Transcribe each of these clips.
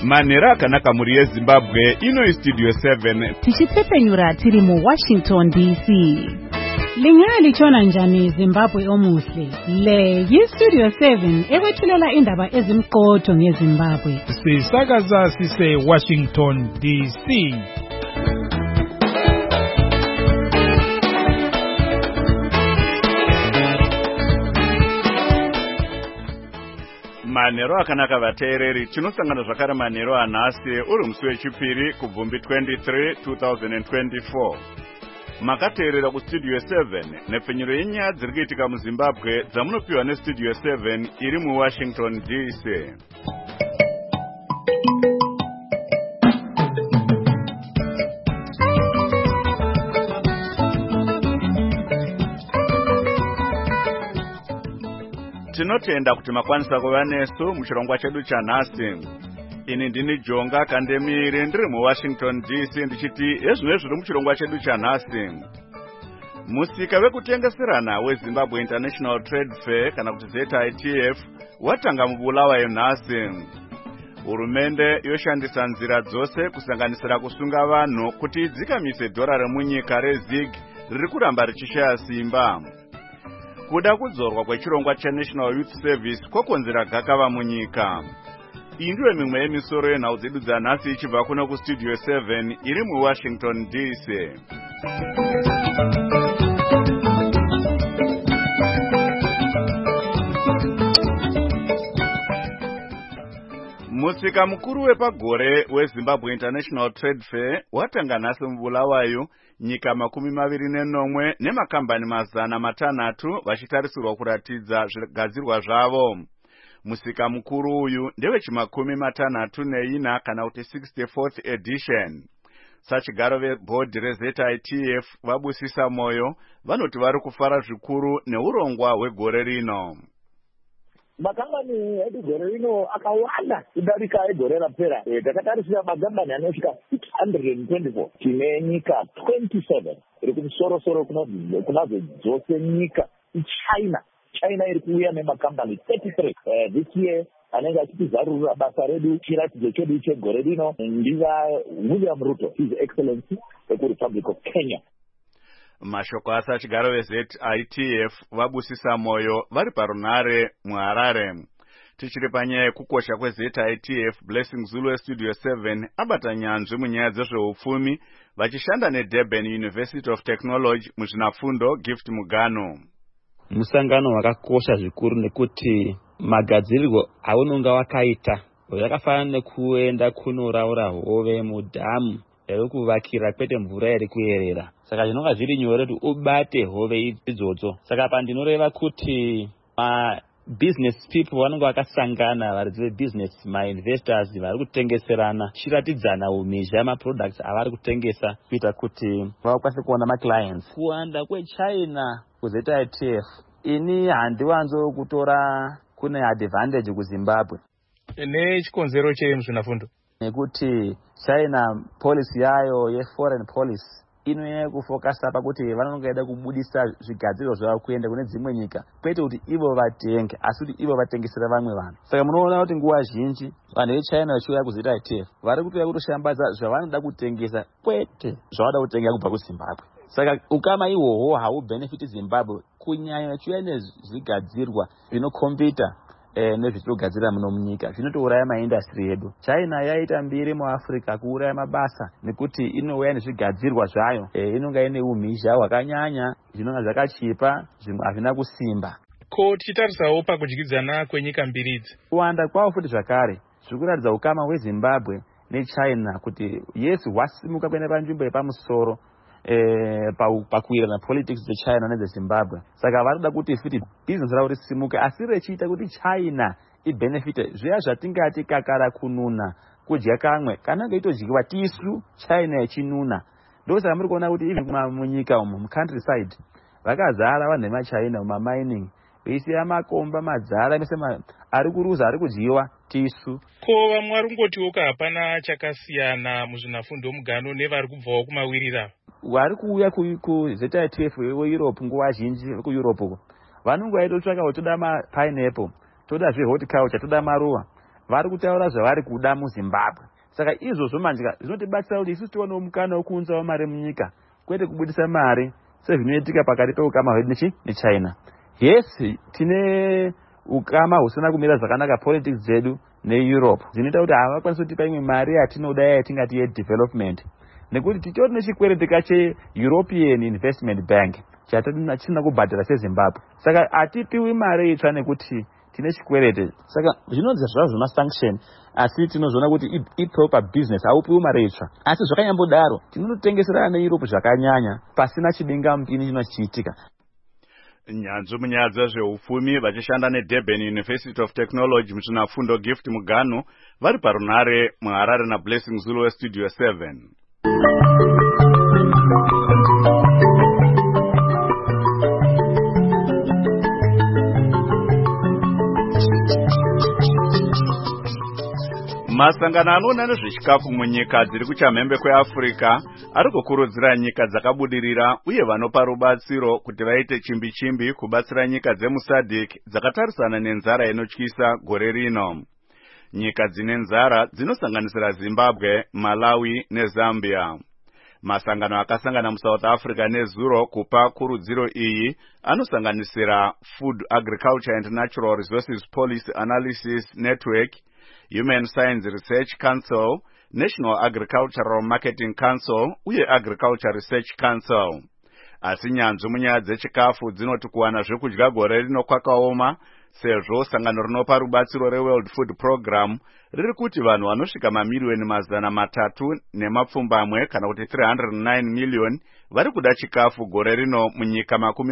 Manhero akanaka muri yeZimbabwe, ino Studio 7. Tichitsepenyura tiri mu Washington DC. Lingalitshona njani Zimbabwe omuhle? Le yiStudio 7 ekwethulela indaba ezimqotho ngeZimbabwe. Sisakaza sise Washington DC. Manhero akanaka vateereri, tinosangana zvakare manhero anhasi uri musi wechipiri kubvumbi 23 2024. Makateerera kuStudio 7 nepfenyuro yenyaya dziri kuitika muZimbabwe dzamunopiwa neStudio 7 iri muWashington DC. Tinotenda kuti makwanisa kuva nesu muchirongwa chedu chanhasi. Ini ndini Jonga Kandemiri ndiri muWashington DC ndichiti ezvino zviri muchirongwa chedu chanhasi. Musika wekutengeserana weZimbabwe International Trade Fair kana kuti ZITF watanga mubulawayo nhasi. Hurumende yoshandisa nzira dzose kusanganisira kusunga vanhu kuti idzikamise dhora remunyika reZig riri kuramba richishaya simba. Kuda kudzorwa kwechirongwa chaNational Youth Service kwakonzera gakava munyika. Iyi ndiyo mimwe yemisoro yenhau dzedu dzanhasi ichibva kuno kuStudio 7 iri muWashington DC. Musika mukuru wepagore weZimbabwe International Trade Fair watanga nhasi mubulawayo, nyika 29 nemakambani 600 vachitarisirwa kuratidza zvigadzirwa zvavo. Musika mukuru uyu ndewechi64 kana kuti 64th edition. Sachigaro vebhodhi reZITF vabusisa moyo vanoti vari kufara zvikuru neurongwa hwegore rino. Makambani edu gore rino akawanda kudarika egore rapera. Takatarisira makambani anosvika 624. Tine nyika 27 iri kumusoro kunadzo dzose nyika. China iri kuuya nemakambani 33 this year anenge achitizarurira basa redu. Chiratidzo chedu chegore rino ndiva William Ruto, His Excellency wekuRepublic of Kenya. Mashoko asachigaro veZITF vabusisa moyo vari parunare muHarare. Tichiri panyaya yekukosha kweZITF, Blessing Zulu weStudio 7 abata nyanzvi munyaya dzezveupfumi vachishanda neDurban University of Technology muzvinafundo Gift Mugano. Musangano wakakosha zvikuru nekuti magadzirirwo aunonga wakaita yakafanana nekuenda kunoraura hove mudhamu kuvakira kwete mvura iri kuyerera. Saka zvinonga zviri nyore kuti ubate hove idzodzo. Saka pandinoreva kuti business people vanonga vakasangana, varidzi business, investors vari kutengeserana, chiratidzana umizha products avari kutengesa kuita kuti vakwanise kuona clients. Kuwanda kweChina kuZITF ini handiwanzo kutora kune advantage kuZimbabwe. Nechikonzero chemuzvinafundo nekuti China policy yayo yeforeign policy inoye kufokasa pakuti vanongoida kubudisa zvigadzirwa zvavo kuenda kune dzimwe nyika, kwete kuti ivo vatenge asi kuti ivo vatengesera vamwe vanhu. Saka munoona kuti nguva zhinji vanhu veChina vachiuya kuZITF vari kutoya kutoshambadza zvavanoda kutengesa kwete zvavanoda kutenga kubva kuZimbabwe. Saka ukama ihwohwo haubenefiti Zimbabwe kunyanya vachiuya nezvigadzirwa zvinokombita nezvichogadzira muno munyika, zvinotouraya maindastry edu. China yaita mbiri muAfrica kuuraya mabasa nekuti inouya nezvigadzirwa zvayo, inonga ine umhizha hwakanyanya, zvinonga zvakachipa, zvimwe hazvina kusimba. Ko tichitarisawo pakudyidzana kwenyika mbiri idzi, kuwanda kwawo futi zvakare zviri kuratidza ukama hweZimbabwe neChina kuti yes hwasimuka kuenda panzvimbo yepamusoro pakuwirirana politics dzeChina nedzeZimbabwe. Saka vari kuda kuti futi business ravo risimuke asi rechiita kuti China ibenefite. Zviya zvatingati kakara kununa kudya kamwe kana kaitodyiwa tisu China yechinuna. Ndosaka muri kuona kuti even munyika umu mucountryside vakazara vanhu veMachina mumamining veisiya makomba madzara mese ari kuruza ari kudyiwa tisu. Ko vamwe vari kungotiwo hapana chakasiyana muzvinafundo mugano nevari kubvawo kumawirira wari kuuya kuZITF weEurope nguva zhinji kuEurope uko vanongoita totsvaka toda pineapple, toda horticulture, toda maruva. vari kutaura zvavari kuda muZimbabwe. Saka izvozvo manje zvinotibatsira kuti isusu tionewo mukana wekuunzawo mari munyika, kwete kubudisa mari sezvinoitika pakati peukama hwedu neChina. Yes, tine ukama husina kumira zvakanaka politics dzedu neEurope dzinoita kuti havakwanisi kutipa imwe mari yatinoda yatingati yedevelopment, nekuti titori nechikwereti cheEuropean Investment Bank chatisina kubhadhara seZimbabwe. Saka hatipiwi mari itsva nekuti tine chikwereti. Saka zvinonzi zvavo zvemasanction, asi tinozoona kuti iproper business, haupiwi mari itsva. Asi zvakanyambodaro tinotengeserana neEurope zvakanyanya pasina chibingamupini chinochiitika. Nyanzvi munyaya dzezveupfumi vachishanda neDurban University of Technology muzvinafundo Gift Muganu vari parunare muHarare naBlessing Zulu weStudio 7. Masangano anoona nezvechikafu munyika dziri kuchamhembe kweAfrica ari kukurudzira nyika dzakabudirira uye vanopa rubatsiro kuti vaite chimbi-chimbi kubatsira nyika dzemuSADC dzakatarisana nenzara inotyisa gore rino. Nyika dzine nzara dzinosanganisira Zimbabwe, Malawi neZambia. Masangano akasangana muSouth Africa nezuro kupa kurudziro iyi anosanganisira Food, Agriculture and Natural Resources Policy Analysis Network, Human Science Research Council, National Agricultural Marketing Council uye Agriculture Research Council. Asi nyanzvi munyaya dzechikafu dzinoti kuwana zvekudya gore rino kwakaoma, sezvo sangano rinopa rubatsiro reWorld Food Program riri kuti vanhu vanosvika mamiliyoni 309 kana kuti 309 million vari kuda chikafu gore rino munyika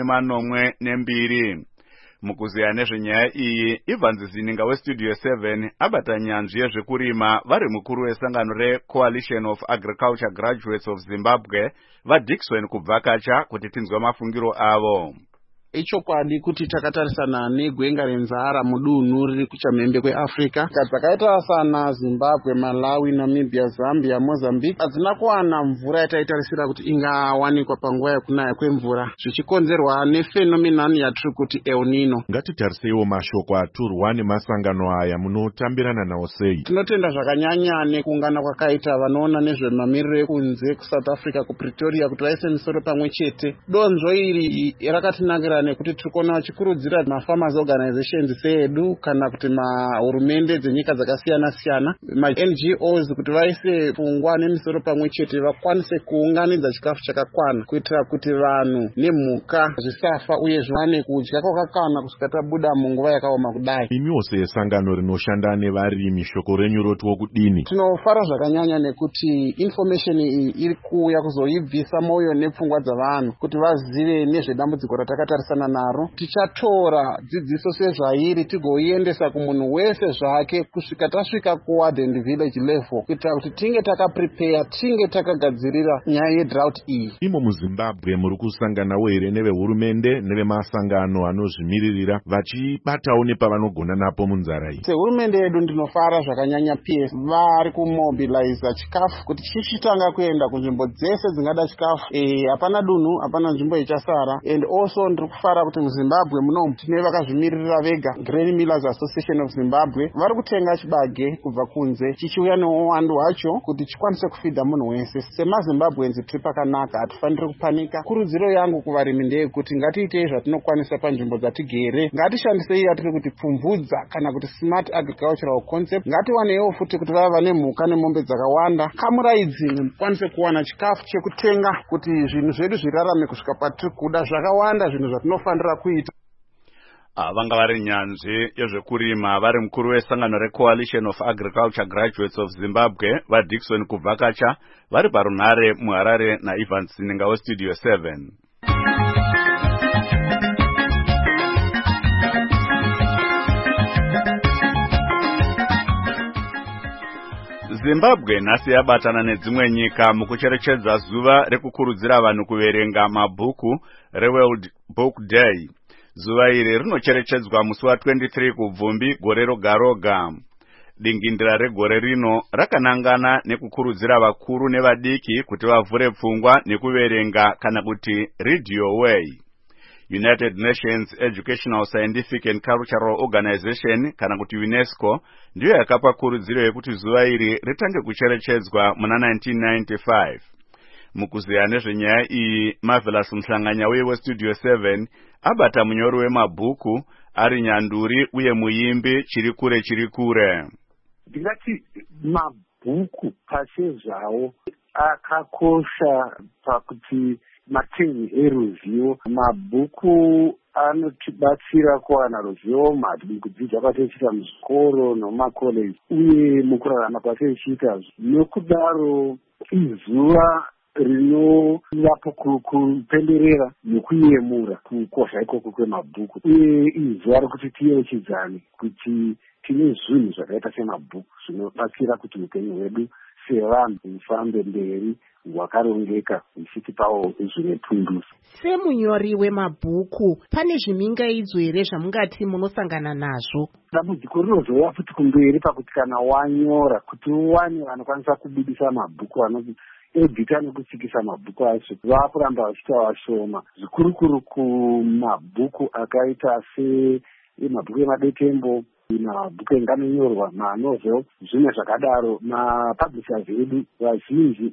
42. Mukuziya nezvenyaya iyi, Ivan Zininga weStudio 7 abata nyanzvi yezvekurima vari mukuru wesangano reCoalition of Agriculture Graduates of Zimbabwe vaDickson kubvakacha kuti tinzwe mafungiro avo. Ichokwadi kuti takatarisana negwenga renzara mudunhu riri kuchamhembe kweAfrica dzakaita sana Zimbabwe, Malawi, Namibia, Zambia, Mozambique hadzina kuwana mvura yataitarisira kuti ingawanikwa panguva yekunaya kwemvura, zvichikonzerwa nefenomenani yatiri kuti El Nino. Ngatitariseiwo mashoko aturwa nemasangano aya munotambirana nawo sei? Tinotenda zvakanyanya nekuungana kwakaita vanoona nezvemamiriro ekunze kuSouth Africa kuPretoria kuti vaise misoro pamwe chete. Donzvo iri rakatinakira nekuti tikuona vachikurudzira mafarmers organizations edu kana kuti mahurumende dzenyika dzakasiyana-siyana, ma-NGOs kuti vaise pfungwa nemisoro pamwe chete vakwanise kuunganidza chikafu chakakwana kuitira kuti vanhu nemhuka zvisafa uye zviwane kudya kwakakwana kusvika tabuda munguva yakaoma kudai. Imiwo sesangano rinoshanda nevarimi shoko renyu roti kudini? Tinofara zvakanyanya nekuti information iyi iri kuuya kuzoibvisa moyo nepfungwa dzavanhu kuti vazive nezvedambudziko ratakatarisana naro. Tichatora dzidziso sezvairi tigoiendesa kumunhu wese zvake kusvika tasvika kuward and village level kuitira kuti tinge takaprepare, tinge takagadzirira nyaya yedrought iyi. Imo muZimbabwe muri kusanganawo here nevehurumende nevemasangano anozvimiririra vachibatawo nepavanogona napo munzara iyi? Sehurumende yedu ndinofara zvakanyanya PS vari kumobiliza chikafu kuti chichitanga kuenda kunzvimbo dzese dzingada chikafu. Hapana dunhu, hapana nzvimbo ichasara. And also ndiri kufara kuti muZimbabwe munomu tine vakazvimiririra vega, Grain Millers Association of Zimbabwe, vari kutenga chibage kubva kunze chichiuya neuwandu hwacho kuti chikwanise kufidha munhu wese. SemaZimbabwenzi tiri pakanaka, hatifaniri kupanika. Kurudziro yangu kuvarimi ndeyekuti ngatiitei zvatinokwanisa panzvimbo dzatigere, ngatishandisei yatiri kuti pfumvudza kana kuti smart agricultural concept. Ngatiwanewo futi kuti vava nemhuka nemombe dzakawanda, kamuraidzini mukwanise kuwana chikafu chekutenga kuti zvinhu zvedu zvirarame kusvika patiri kuda. Zvakawanda zvinhu zvatinofanira kuita. Vanga vari nyanzvi yezvekurima vari mukuru wesangano reCoalition of Agriculture Graduates of Zimbabwe vaDickson kubvakacha vari parunare muHarare naIvan Zininga weStudio 7. Zimbabwe nhasi yabatana nedzimwe nyika mukucherechedza zuva rekukurudzira vanhu kuverenga mabhuku reWorld Book Day. Zuva iri rinocherechedzwa musi wa23 kubvumbi gore roga-roga. Dingindira regore rino rakanangana nekukurudzira vakuru nevadiki kuti vavhure pfungwa nekuverenga kana kuti read your way. United Nations Educational, Scientific and Cultural Organization kana kuti UNESCO ndiyo yakapa kurudziro yekuti zuva iri ritange kucherechedzwa muna 1995. Mukuziya nezvenyaya iyi, Marvelous Mhlanganya weStudio 7 abata munyori wemabhuku ari nyanduri uye muimbi chiri kure. Ndingati mabhuku pachezvawo akakosha pakuti mateni eruzivo. Mabhuku anotibatsira kuwana ruzivo mukudzidza kwatinoita muzvikoro nomumakoleji uye mukurarama kwatinoita. Nokudaro izuva rinovapo kupemberera nekuyemura kukosha ikoko kwemabhuku, uye izuva rekuti tiyeuchidzane kuti tine zvinhu zvakaita semabhuku zvinobatsira kuti upenyu hwedu sevanhu hufambe mberi hwakarongeka huchitipawo zvine punduso. Semunyori wemabhuku, pane zvimingaidzo here zvamungati munosangana nazvo? Dambudziko rinozouya futi kumberi pakuti kana wanyora kuti uwane vanokwanisa kubudisa mabhuku anoti edita nekutsikisa mabhuku acho vakuramba vachiita vashoma, zvikurukuru kumabhuku akaita semabhuku emadetembo, mabhuku enganonyorwa, manovel, zvimwe zvakadaro. Mapublishers edu vazhinji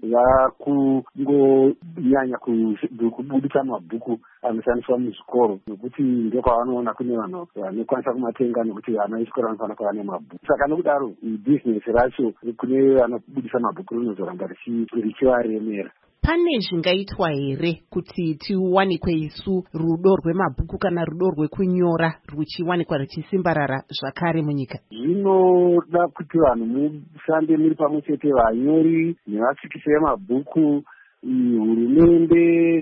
vakungonyanya kubudisa mabhuku anoshandiswa muzvikoro nekuti ndokwavanoona kune vanhu vanokwanisa kumatenga nekuti vana vechikoro vanofanira kuva nemabhuku. Saka nokudaro bhizinesi racho kune vanobudisa mabhuku rinozoramba richivaremera. Pane zvingaitwa here kuti tiwanikwe isu rudo rwemabhuku kana rudo rwekunyora ruchiwanikwa ruchisimbarara zvakare munyika? Zvinoda kuti vanhu mushande muri pamwe chete, vanyori nevatsikisi vemabhuku, hurumende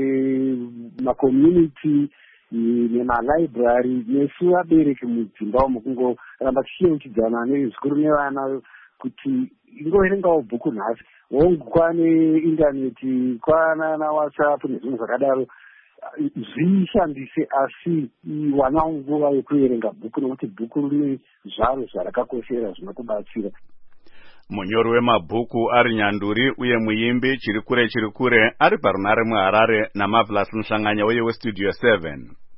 nemakommunity nemalibrary nesu vabereki mudzimba umo kungoramba tichiyeuchidzana nezvikuru nevana kuti ingoverengawo bhuku nhasi. Kwane intaneti, kwana WhatsApp nezvimwe zvakadaro, zvishandise asi wana nguva yekuverenga bhuku nekuti bhuku rine zvaro zvarakakoshera zvinokubatsira. Munyori wemabhuku ari nyanduri uye muimbi chiri kure ari parunare muHarare naMarvelous Mhlanganya weStudio 7.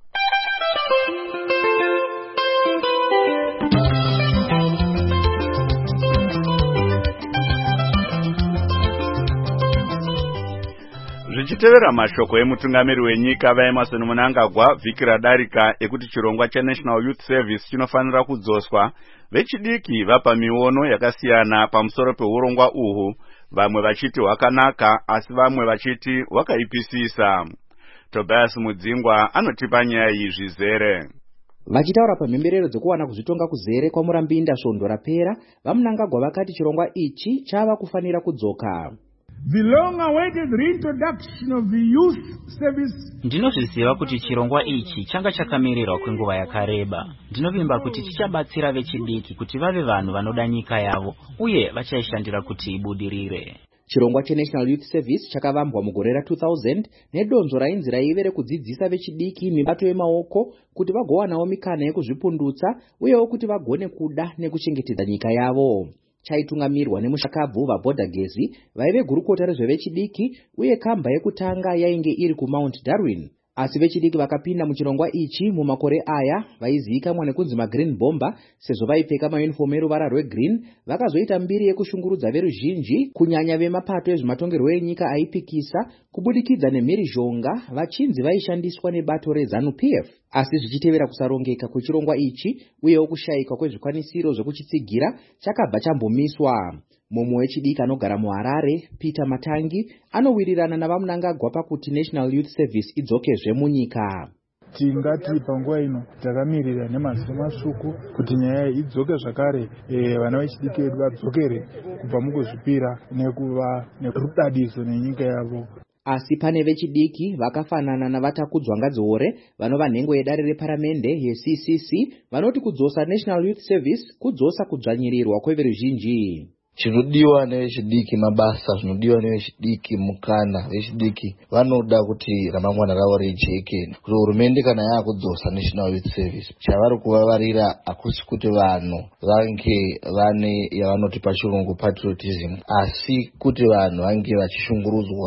Zvichitevera mashoko emutungamiri wenyika vaEmmerson Mnangagwa vhiki radarika ekuti chirongwa cheNational Youth Service chinofanira kudzoswa, vechidiki vapa miono yakasiyana pamusoro peurongwa uhu, vamwe vachiti hwakanaka asi vamwe vachiti hwakaipisisa. Tobias Mudzingwa anotipa nyaya iyi zvizere. Vachitaura pamhemberero dzekuwana kuzvitonga kuzere kwaMurambinda svondo rapera, vaMnangagwa vakati chirongwa ichi chava kufanira kudzoka. The long-awaited reintroduction of the youth service. Ndinozviziva kuti chirongwa ichi changa chakamirirwa kwenguva yakareba. Ndinovimba kuti chichabatsira vechidiki kuti vave vanhu vanoda nyika yavo uye vachaishandira kuti ibudirire. Chirongwa cheNational Youth Service chakavambwa mugore ra2000 nedonzvo rainzi raive rekudzidzisa vechidiki mibato yemaoko kuti vagowanawo mikana yekuzvipundutsa uyewo kuti vagone kuda nekuchengetedza nyika yavo. Chaitungamirwa nemushakabvu vaBhodagezi vaive gurukota rezvevechidiki uye kamba yekutanga yainge iri kuMount Darwin. Asi vechidiki vakapinda muchirongwa ichi mumakore aya vaizivikanwa nekunzi maGreen Bomber sezvo vaipfeka mayunifomu eruvara rwegreen, vakazoita mbiri yekushungurudza veruzhinji kunyanya vemapato ezvematongerwo enyika aipikisa kubudikidza nemhirizhonga vachinzi vaishandiswa nebato reZANU-PF. Asi zvichitevera kusarongeka kwechirongwa ichi uyewo kushayikwa kwezvikwanisiro zvekuchitsigira chakabva chambomiswa. Mumwe wechidiki anogara muHarare, Peter Matangi, anowirirana navaMnangagwa pakuti National Youth Service idzokezve munyika. Tingati panguva ino takamirira nemaziso masvuku kuti nyaya idzoke zvakare, vana vechidiki vedu vadzokere kubva mukuzvipira nekuva nerudadiso nenyika yavo. Asi pane vechidiki vakafanana navatakudzwa Ngadziore vanova nhengo yedare reparamende yeCCC vanoti kudzosa National Youth Service kudzosa kudzvanyirirwa kweveruzhinji. Chinodiwa nevechidiki mabasa, zvinodiwa nevechidiki mukana. Vechidiki vanoda kuti ramangwana ravo rijeke. Kuti hurumende kana yaakudzosa National Youth Service, chavari kuvavarira hakusi kuti vanhu vange vane yavanoti pachirungu patriotism, asi kuti vanhu vange vachishungurudzwa.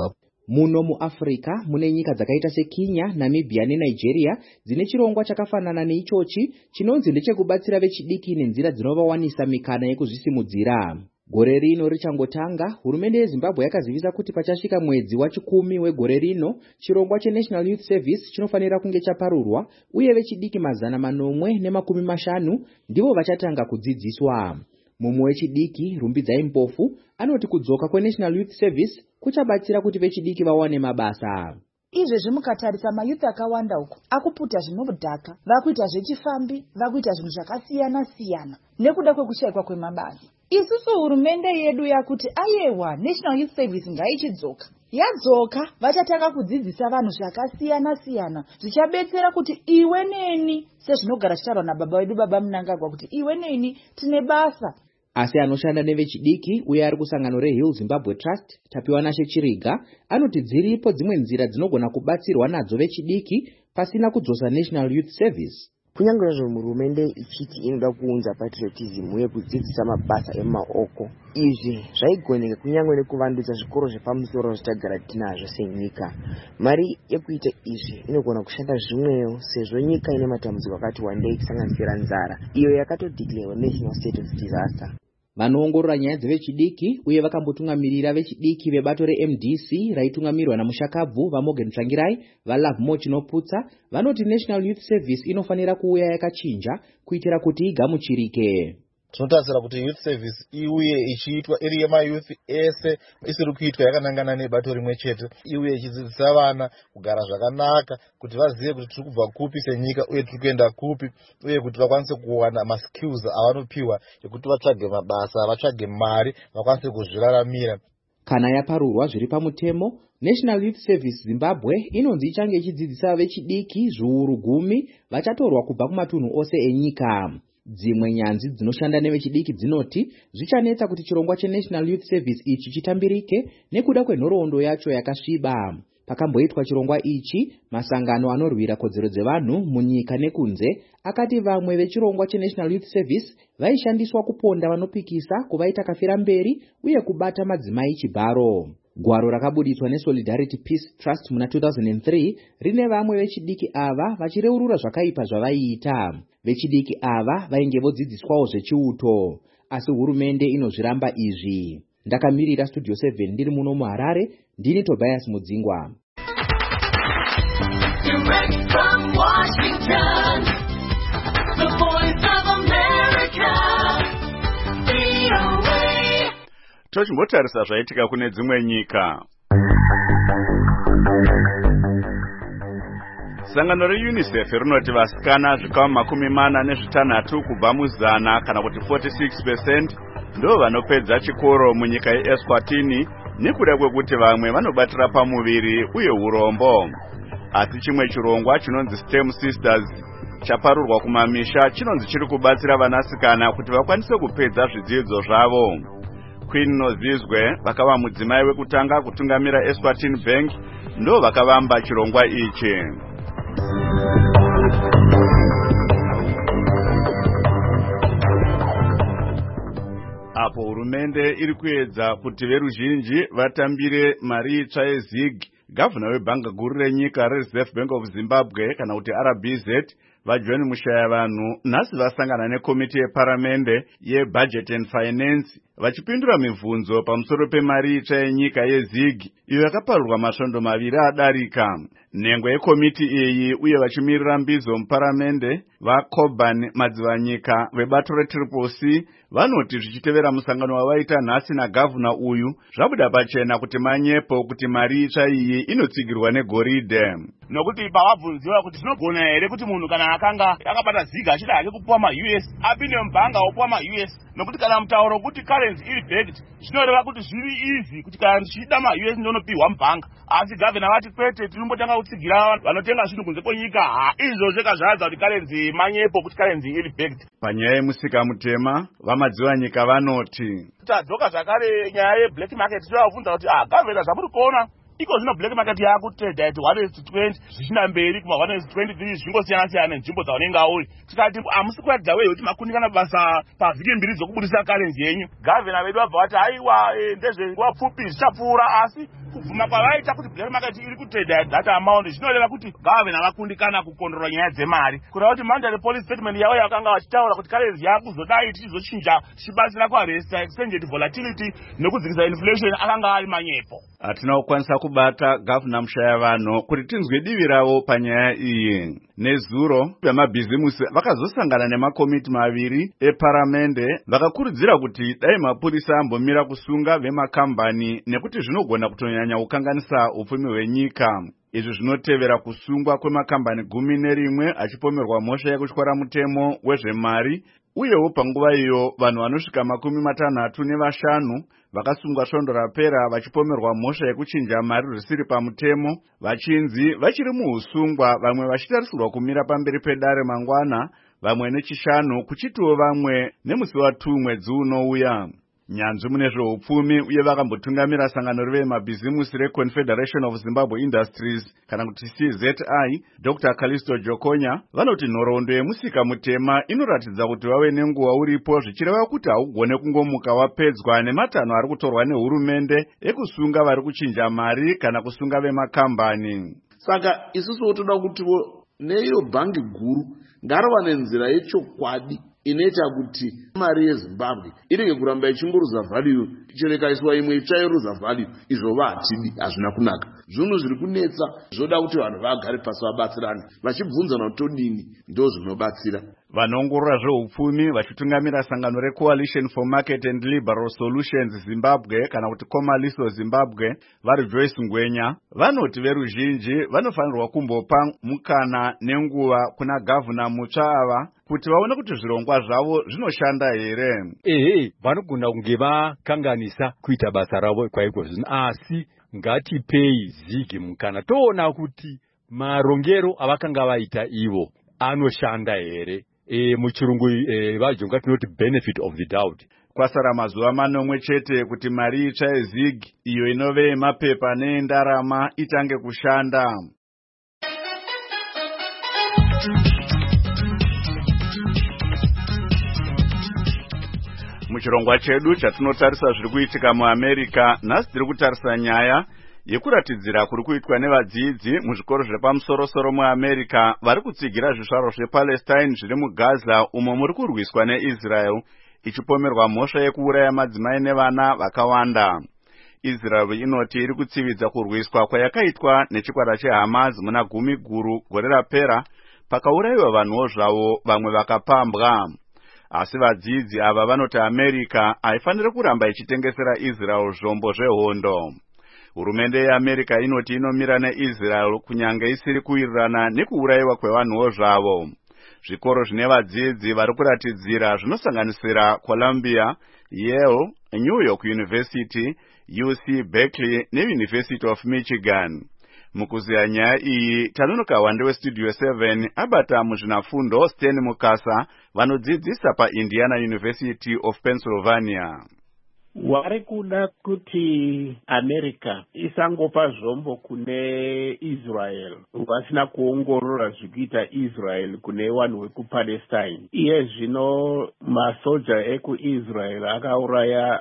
Muno muAfrica mune nyika dzakaita seKenya, Namibia neNigeria dzine chirongwa chakafanana neichochi chinonzi ndechekubatsira vechidiki nenzira dzinovawanisa mikana yekuzvisimudzira. Gore rino richangotanga, hurumende yeZimbabwe yakazivisa kuti pachasvika mwedzi wa10 wegore rino, chirongwa cheNational Youth Service chinofanira kunge chaparurwa uye vechidiki 450 ndivo vachatanga kudzidziswa. Mumwe wechidiki Rumbidzai Mpofu anoti kudzoka kweNational Youth Service kuchabatsira kuti vechidiki vawane mabasa. Izvezvi mukatarisa mayouth akawanda uko akuputa zvinodhaka, vakuita zvechifambi, vakuita zvinhu zvakasiyana siyana nekuda kwekushayikwa kwemabasa. Isusu hurumende yedu yakuti ayewa National Youth Service ngaichidzoka. Yadzoka vachatanga kudzidzisa vanhu zvakasiyana siyana zvichabetsera kuti iwe neni sezvinogara zvitaurwa nababa wedu baba Mnangagwa kuti iwe neni tine basa. Asi anoshanda nevechidiki uye ari kusangano reHill Zimbabwe Trust Tapiwanashe Chiriga anoti dziripo dzimwe nzira dzinogona kubatsirwa nadzo vechidiki pasina kudzosa National Youth Service. Kunyange zvino hurumende ichiti inoda kuunza patriotism uye kudzidzisa mabasa emaoko, izvi zvaigoneka kunyange nekuvandudza zvikoro zvepamusoro zvitagara tinazvo senyika. Mari yekuita izvi inogona kushanda zvimwewo sezvo nyika ine matambudziko akati wandei kusanganisira nzara iyo yakatodeclarewa national state of disaster. Vanoongorora nyaya dzevechidiki uye vakambotungamirira vechidiki vebato reMDC raitungamirwa naMushakabvu vaMorgan Tsvangirai vaLove More Chinoputsa vanoti National Youth Service inofanira kuuya yakachinja kuitira kuti igamuchirike. Tinotarisira kuti youth service iuye ichiitwa iri yemayouth ese isiri kuitwa yakanangana nebato rimwe chete, iuye ichidzidzisa vana kugara zvakanaka kuti vazive kuti tiri kubva kupi senyika uye tiri kuenda kupi, uye kuti vakwanise kuwana maskills avanopiwa ekuti vatsvage mabasa, vatsvage mari, vakwanise kuzviraramira. Kana yaparurwa zviri pamutemo, National Youth Service Zimbabwe inonzi ichange ichidzidzisa vechidiki zviuru 10 vachatorwa kubva kumatunhu ose enyika. Dzimwe nyanzi dzinoshanda nevechidiki dzinoti zvichanetsa kuti chirongwa cheNational Youth Service ichi chitambirike nekuda kwenhoroondo yacho yakasviba. Pakamboitwa chirongwa ichi, masangano anorwira kodzero dzevanhu munyika nekunze akati vamwe vechirongwa cheNational Youth Service vaishandiswa kuponda vanopikisa, kuvaita kafira mberi uye kubata madzimai chibharo. Gwaro rakabuditswa neSolidarity Peace Trust muna 2003 rine vamwe vechidiki ava vachireurura zvakaipa zvavaiita. Vechidiki ava vainge vodzidziswawo zvechiuto, asi hurumende inozviramba izvi. Ndakamirira Studio 7 ndiri muno muHarare, ndini Tobias Mudzingwa. Direct from Washington, the voice of America, VOA. Tochimbotarisa zvaitika kune dzimwe nyika. Sangano reUNICEF rinoti vasikana zvikama 46 kubva muzana kana kuti 46% ndo vanopedza chikoro munyika yeEswatini nekuda kwekuti vamwe vanobatira pamuviri uye urombo. Asi chimwe chirongwa chinonzi STEM Sisters chaparurwa kumamisha chinonzi chiri kubatsira vanasikana kuti vakwanise kupedza zvidzidzo zvavo. Queen Nozizwe vakava mudzimai wekutanga kutungamira Eswatini Bank ndo vakavamba chirongwa ichi. Apo hurumende iri kuedza kuti veruzhinji vatambire mari itsva yeZIG, gavana webhanga guru renyika reReserve Bank of Zimbabwe kana kuti RBZ vaJohn Mushayavanhu nhasi vasangana nekomiti yeparamende yeBudget and Finance vachipindura mibvunzo pamusoro pemari itsva yenyika yeZIG iyo yakaparurwa masvondo 2 adarika. Nhengo yekomiti iyi uye vachimirira mbizo muparamende vaCoban Madzivanyika vebato reTCCC vanoti zvichitevera musangano wavaita nhasi nagavana uyu zvabuda pachena kuti manyepo kuti mari itsva iyi inotsigirwa negoridhe. Nokuti pavabvunziwa kuti tinogona here kuti munhu kana akanga akabata ZIG achida hake kupuwa ma-US apinde mubhanga opuwa ma-US, nokuti kana mutauro kuti currency iri backed zvinoreva kuti zviri easy kuti kana tichida ma-US ndonopihwa mubhanga, asi gavana vati kwete, tinombotanga kutsigira vanotenga zvinhu kunze kwenyika. Izvo zvekazvaradza kuti currency manyepo kuti currency iri backed. Panyaya yemusika mutema vaMadzivanyika vanoti tadzoka zvakare nyaya yeblack market tovabvunza kuti gavana zvamuri kuona iko zvino black market yakutrade at 1:20 zvichina mberi kuma 1:23 zvingosiyana-siyana nenzvimbo dzaunenge auri. Tikati hamusi kuratidza wei kuti makundikana basa pavhiki mbiri dzokubudisa currency yenyu. Gavana vedu vabva vati haiwa ndezvenguva pfupi zvichapfuura, asi kubvuma kwavaita kuti black market iri kutrade at that amount zvinoreva kuti gavana vakundikana kukondorora nyaya dzemari. Kureva kuti mandatory policy statement yavo yakanga vachitaura kuti currency yakuzodai tichizochinja tichibatsira kuarresta exchange volatility nekudzikisa inflation akanga ari manyepo. Hatina kukwanisa kubata gavana Mushayavano kuti tinzwe divi ravo panyaya iyi. Nezuro vemabhizimusi vakazosangana nemakomiti maviri eparamende vakakurudzira kuti dai mapurisa ambomira kusunga vemakambani nekuti zvinogona kutonyanya kukanganisa upfumi hwenyika. Izvi zvinotevera kusungwa kwemakambani 11 achipomerwa mhosva yekutyora mutemo wezvemari, uyewo panguva iyo vanhu vanosvika 65 vakasungwa svondo rapera vachipomerwa mhosva yekuchinja mari risiri pamutemo, vachinzi vachiri muusungwa, vamwe vachitarisirwa kumira pamberi pedare mangwana, vamwe nechishanu kuchitiwo vamwe nemusi wa2 mwedzi unouya. Nyanzvi mune zveupfumi uye vakambotungamira sangano revemabhizimusi reConfederation of Zimbabwe Industries kana kuti CZI, Dr. Callisto Jokonya, vanoti nhoroondo yemusika mutema inoratidza kuti vave nenguva uripo, zvichireva kuti haugone kungomuka wapedzwa nematanho ari kutorwa nehurumende ekusunga vari kuchinja mari kana kusunga vemakambani. Saka isusu toda kutiwo neiyo bhangi guru ngarova nenzira yechokwadi inoita kuti mari yeZimbabwe irege kuramba ichingorudza value ichirekaiswa imwe ichairudza value. Izvova hatidi, hazvina kunaka. Zvinhu zviri kunetsa zvoda kuti vanhu vagare pasi vabatsirane vachibvunzana kuti todini, ndo zvinobatsira. Vanoongorora zveupfumi vachitungamira sangano reCoalition for Market and Liberal Solutions Zimbabwe kana kuti Comaliso Zimbabwe vari Joyce Ngwenya vanoti veruzhinji vanofanirwa kumbopa mukana nenguva kuna gavana mutsva ava kuti vaone kuti zvirongwa zvavo zvinoshanda here. Vanogona kunge vakanganisa kuita basa ravo kwaiko zvino, asi ngatipei Zigi mukana toona kuti marongero avakanga vaita ivo anoshanda here. Muchirungu vajonga tinoti benefit of the doubt. Kwasara mazuva 4 chete kuti mari itsva yeZig iyo inove yemapepa neendarama itange kushanda. Muchirongwa chedu chatinotarisa zviri kuitika muAmerica, nhasi tiri kutarisa nyaya yekuratidzira kuri kuitwa nevadzidzi muzvikoro zvepamusoro-soro muAmerica vari kutsigira zvisharo zvePalestine zviri muGaza umo muri kurwiswa neIsrael, ichipomerwa mhosva yekuuraya madzimai nevana vakawanda. Israel inoti iri kutsividza kurwiswa kwayakaitwa nechikwata cheHamas muna 10 guru gore rapera, pakaurayiwa vanhuwo zvavo vamwe vakapambwa. Asi vadzidzi ava vanoti America haifaniri kuramba ichitengesera Israel zvombo zvehondo. Hurumende yeAmerica inoti inomira neIsrael kunyange isiri kuwirirana nekuurayiwa kwevanhuwo zvavo. Zvikoro zvine vadzidzi vari kuratidzira zvinosanganisira Columbia, Yale, New York University, UC Berkeley neUniversity of Michigan. Mukuziya nyaya iyi tanonoka wande weStudio 7 abata muzvinafundo Sten Mukasa vanodzidzisa paIndiana University of Pennsylvania. Vari kuda kuti America isangopa zvombo kune Israel vasina kuongorora zvikuita Israel kune vanhu vekuPalestine. Iye zvino masoja ekuIsrael akauraya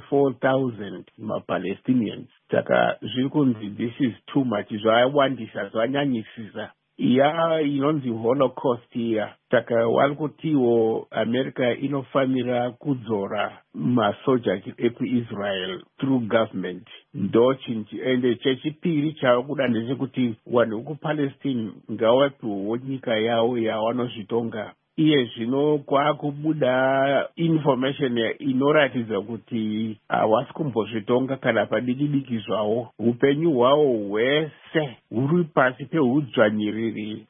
34,000 maPalestinians. Saka zviri kunzi this is too much, zvawandisa zvanyanyisisa. Iya inonzi Holocaust iya. Saka vari kutiwo America inofanira kudzora masoja ekuIsrael through government. Ndo chinji ende chechipiri chava kuda ndechekuti vanhu vekuPalestine ngavapiwewo nyika yavo yavanozvitonga. Iye zvino kwakubuda information inoratidza kuti havasi kumbozvitonga kana padiki-diki zvavo. Upenyu hwavo hwese huri pasi peudzvanyiriri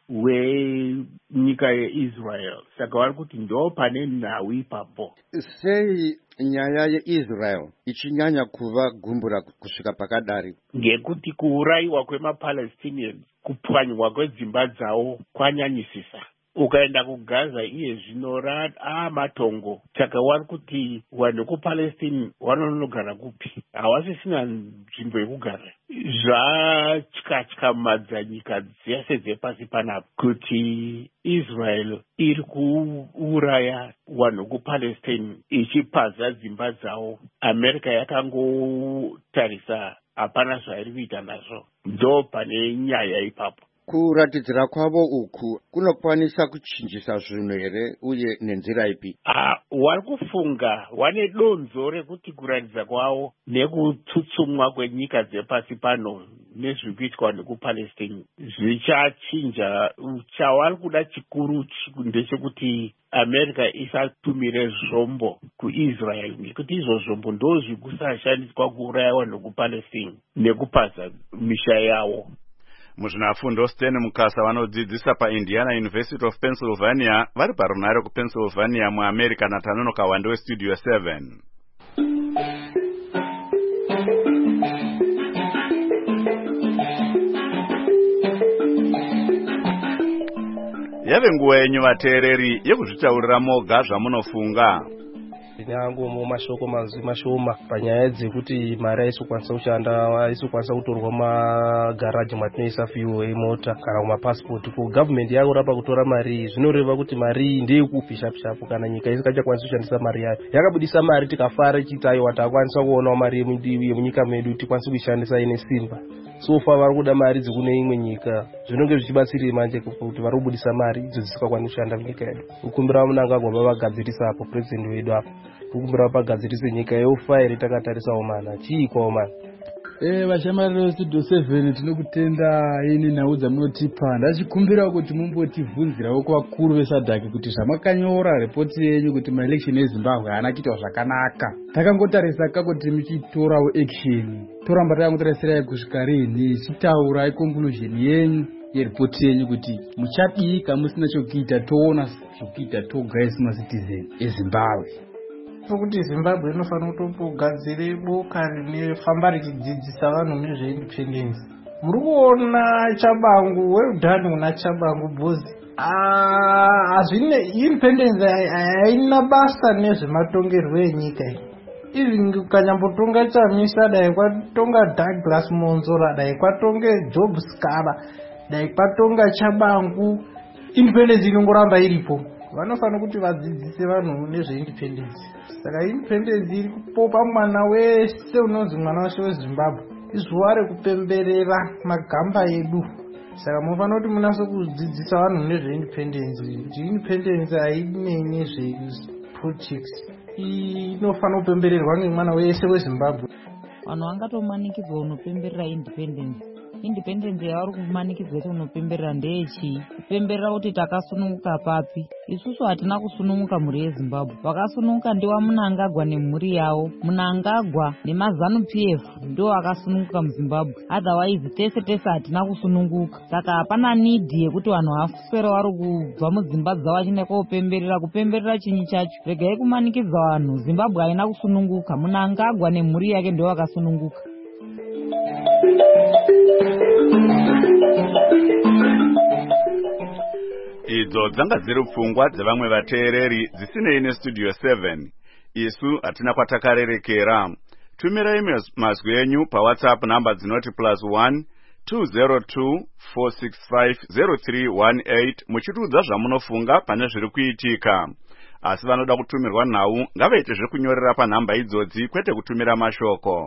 hwenyika yeIsrael. Saka vari kuti ndo pane nhau ipapo. Sei nyaya yeIsrael ichinyanya kuva gumbura kusvika pakadari? Ngekuti kuurayiwa kwemaPalestinians, kupwanywa kwedzimba dzavo kwanyanyisisa. ukaenda kugaza iye zvino matongo saka wari kuti vanhu vekupalestine vanonogara kupi havasisina nzvimbo yekugara. Zvatyatyamadza nyika dzese dzepasi panapa kuti Israel iri kuuraya vanhu vekupalestine ichipaza dzimba dzavo. America yakangotarisa hapana zvairi kuita nazvo. Ndo pane nyaya ipapo. Kuratidzira kwavo uku kunokwanisa kuchinjisa zvinhu here uye nenzira ipi? Wari kufunga wane donzo rekuti kuratidza kwavo nekutsutsumwa kwenyika dzepasi pano nezviri kuitwa nekupalestine zvichachinja. Chavari kuda chikuru ndechekuti America isatumire zvombo kuIsrael nekuti izvo zvombo ndo zviri kusashandiswa kuuraya vanhu vekupalestine nekupaza misha yavo. Muzvinafundo Sten Mukasa vanodzidzisa paIndiana University of Pennsylvania vari parunare kuPennsylvania muAmerica naTanono Kawande weStudio 7. Yave nguva yenyu vateereri yekuzvitaurira moga zvamunofunga. Nyangu mumashoko mashoma panyaya dzekuti mari aisokwanisa kushanda, aisokwanisa kutorwa magaraji matinoisa fuel emota kana kumapasipoti. Government yakurapa kutora mari zvinoreva kuti mari ndeyekupi shapu kana nyika isikachakwanisa kushandisa mari yayo. Yakabudisa mari tikafara ichiti aiwa takwanisa kuonawo mari yemunyika medu tikwanisa kuishandisa ine simba. So far vari kuda mari dzekune imwe nyika. Zvinonge zvichibatsirei manje kuti vari kubudisa mari idzo dzisikakwanisa kushanda munyika yedu. Ukumbira Mnangagwa vavagadzirisa apo president wedu apo. Ukumbira vagadzirise nyika yofa here takatarisawo mana chiikwawo mana. Vashamari veStudio 7 tinokutenda ini nhau dzamunotipa. Ndachikumbira kuti mumbotibvunzirawo kuvakuru veSADC kuti zvamakanyora ripoti yenyu kuti maelection eZimbabwe haana kuitwa zvakanaka. Takangotarisa kuti muchitorawo action. Toramba takangotarisirai kusvika rini chitaura conclusion yenyu yeripoti yenyu kuti muchadii kamusina chokuita toona zvokuita toga esi citizen eZimbabwe. Kuti Zimbabwe inofanira kutogadzire boka rinofamba richidzidzisa vanhu nezveindependence. Muri kuona Chabangu wedhani una Chabangu bhozi. Hazvine independence haina basa nezvematongerwo enyika iyi. Izvi ukanyambotonga Chamisa, dai kwatonga Douglas Monzora, dai kwatonga Job Skaba, dai kwatonga Chabangu, independence inongoramba iripo. Vanofanira kuti vadzidzise vanhu nezveindependence. Saka independence iri kupopa mwana wese unonzi mwana washe weZimbabwe. Izuva rekupemberera magamba edu. Saka munofanira kuti munase kudzidzisa vanhu nezveindependence. Kuti independence hainei nezvepolitics. Inofanira kupembererwa nemwana wese weZimbabwe. Vanhu vangatomanikidzwa unopemberera independence. Independence yavari kumanikidzwa kuti unopemberera ndeyechii? Kupemberera kuti takasununguka papi? Isusu hatina kusununguka mhuri yeZimbabwe. Vakasununguka ndiwa Mnangagwa nemhuri yavo. Mnangagwa neMazanu PF ndo vakasununguka muZimbabwe. Otherwise tese hatina kusununguka. Saka hapana need yekuti vanhu vafere vari kubva mudzimba dzavo vachienda kopemberera. Kupemberera chinyi chacho? Regai kumanikidza vanhu. Zimbabwe haina kusununguka. Mnangagwa nemhuri yake ndo vakasununguka. Idzo dzanga dziri pfungwa dzevamwe vateereri dzisinei neStudio 7. Isu hatina kwatakarerekera. Tumirai mazwi enyu paWhatsApp namba dzinoti +1 202 465 0318 muchitiudza zvamunofunga pane zviri kuitika. Asi vanoda kutumirwa nhau ngavaite zvekunyorera panhamba idzodzi kwete kutumira mashoko.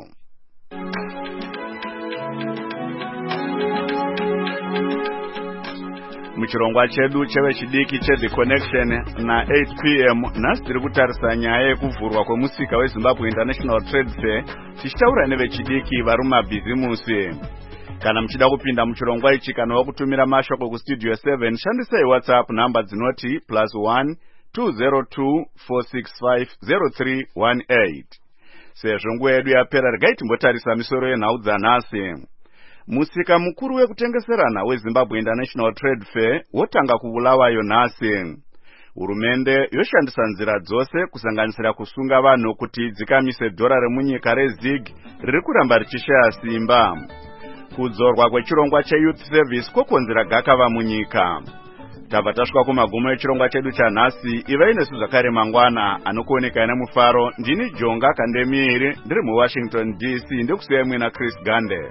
Muchirongwa chedu chevechidiki cheThe Connection na 8 p.m. nhasi tiri kutarisa nyaya yekuvhurwa kwemusika weZimbabwe International Trade Fair tichitaura nevechidiki vari mumabhizimusi. Kana muchida kupinda muchirongwa ichi kana wakutumira mashoko kuStudio 7 shandisai WhatsApp namba dzinoti +1 202 465 0318. Sezvo nguva yedu yapera regai timbotarisa misoro yenhau dzanhasi. Musika mukuru wekutengeserana weZimbabwe International Trade Fair wotanga kubulawayo nhasi. Hurumende yoshandisa nzira dzose kusanganisira kusunga vanhu kuti dzikamise dhora remunyika reZig riri kuramba richishaya simba. Kudzorwa kwechirongwa cheYouth Service kokonzera gakava munyika. tabva tasvika kumagumo echirongwa chedu chanhasi. ivai nesu zvakare mangwana anokuoneka nemufaro. Ndini Jonga Kandemiri ndiri muWashington DC ndokusiyai mwina Chris Gande.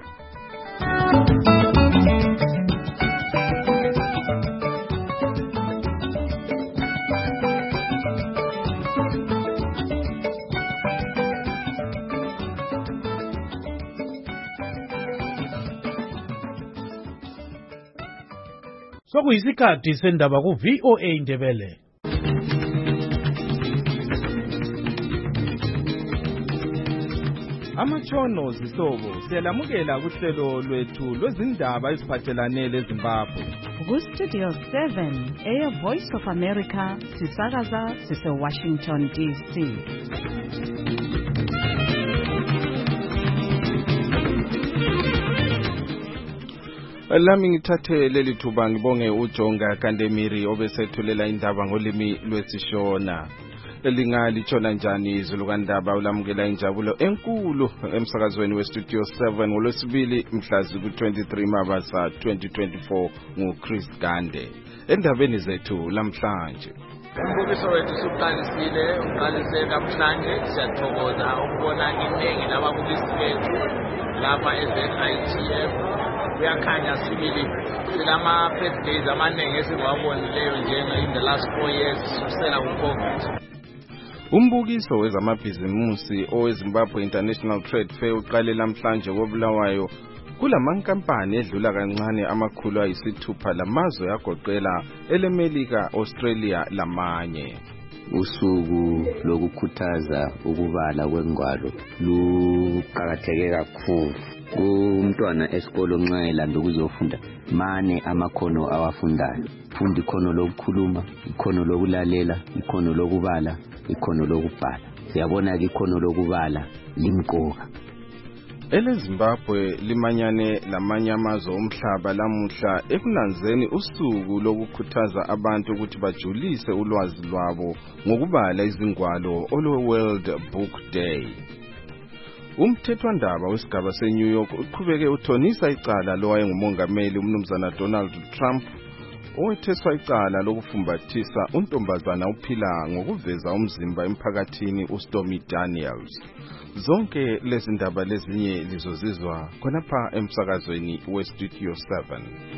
Sokuyisikhathi sendaba ku-VOA Indebele. Amatshono zihlobo siyalamukela kuhlelo lwethu lwezindaba eziphathelane leZimbabwe. Ku-Studio 7 eyeVoice of America sisakaza sise-Washington DC. Lami ngithathe leli thuba ngibonge uJonga Kandemiri obesethulela indaba ngolimi lwesiShona. Lingalithona njani izulu kandaba ulamukela injabulo enkulu emsakazweni weStudio 7 ngolwesibili mhlazi ku-23 Mabasa 2024 nguChris Gande. Endabeni zethu lamhlanje. Umbukiso wethu suqalisile, uqalise namhlanje. Siyathokoza ukubona iningi lababukisi bethu lapha eZITF. Kuyakhanya sibili silama-birthdays amaningi esingawabonileyo in the last 4 years kusela ku-COVID. Umbukiso wezamabhizimusi oweZimbabwe International Trade Fair uqale namhlanje koBulawayo. Kulamankampani edlula kancane amakhulu ayisithupha lamazwe yagoqela eleMelika, Australia lamanye. Usuku lokukhuthaza ukubala kwengwalo luqakatheke kakhulu. Umntwana esikolo nxa elanda ukuzofunda mane amakhono awafundayo. Funda ikhono lokukhuluma, ikhono lokulalela, ikhono lokubala, ikhono lokubhala. Siyabona ke ikhono lokubala limqoka. EleZimbabwe limanyane lamanye amazwe omhlaba lamuhla ekunanzeni usuku lokukhuthaza abantu ukuthi bajulise ulwazi lwabo ngokubala izingwalo olwe-World Book Day. Umthethwandaba wesigaba seNew York uqhubeke uthonisa icala lowayengumongameli umnumzana Donald Trump owetheswa icala lokufumbathisa untombazana uphila ngokuveza umzimba emphakathini uStormy Daniels. Zonke lezi ndaba lezinye lizozizwa khonapha emsakazweni weStudio 7.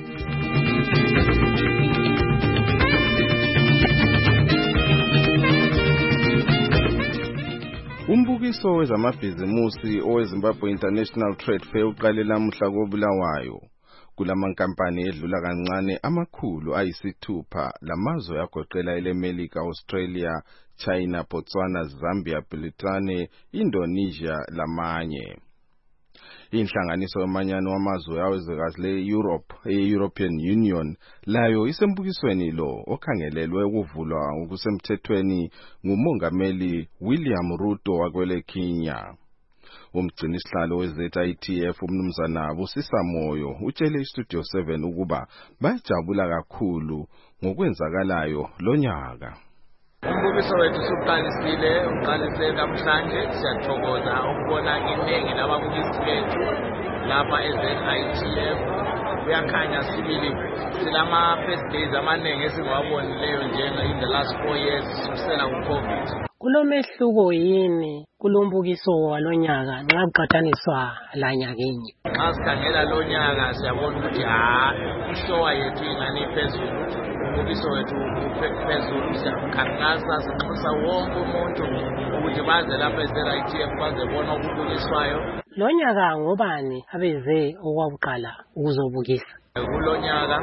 Umbukiso wezamabhizimusi oweZimbabwe International Trade Fair uqale lamuhla koBulawayo. Kulamankampani edlula kancane amakhulu ayisithupha lamazwe yagoqela eleMelika, Australia, China, Botswana, Zambia, Bhutan, Indonesia lamanye. Inhlanganiso yomanyano wamazwe awezwekazi le-Europe, European Union, layo isembukisweni lo okhangelelwe ukuvulwa ngokusemthethweni ngumongameli William Ruto wakwele Kenya. Umgcinisihlalo weZITF umnumzana Busisa Moyo utshele iStudio 7 ukuba bajabula kakhulu ngokwenzakalayo lonyaka. Umbukiso wethu suqalisile, uqalise namhlanje. Siyathokoza ukubona iningi lababukisi bethu lapha eZITF. Kuyakhanya sibili silama-birthdays amaningi esingawabonileyo in the last 4 years kusela ku-COVID. Kulomehluko yini kulombukiso walonyaka nxa kuqathaniswa lanyakenye? Nxa sikhangela lonyaka siyabona ukuthi ishowa yethu ingani phezulu, umbukiso wethu phezulu. Siyakhankasa sinxusa wonke umuntu ukuthi baze lapha eZITF bazebona okubukiswayo. Lonyaka ngobani abeze okwakuqala ukuzobukisa? Kulonyaka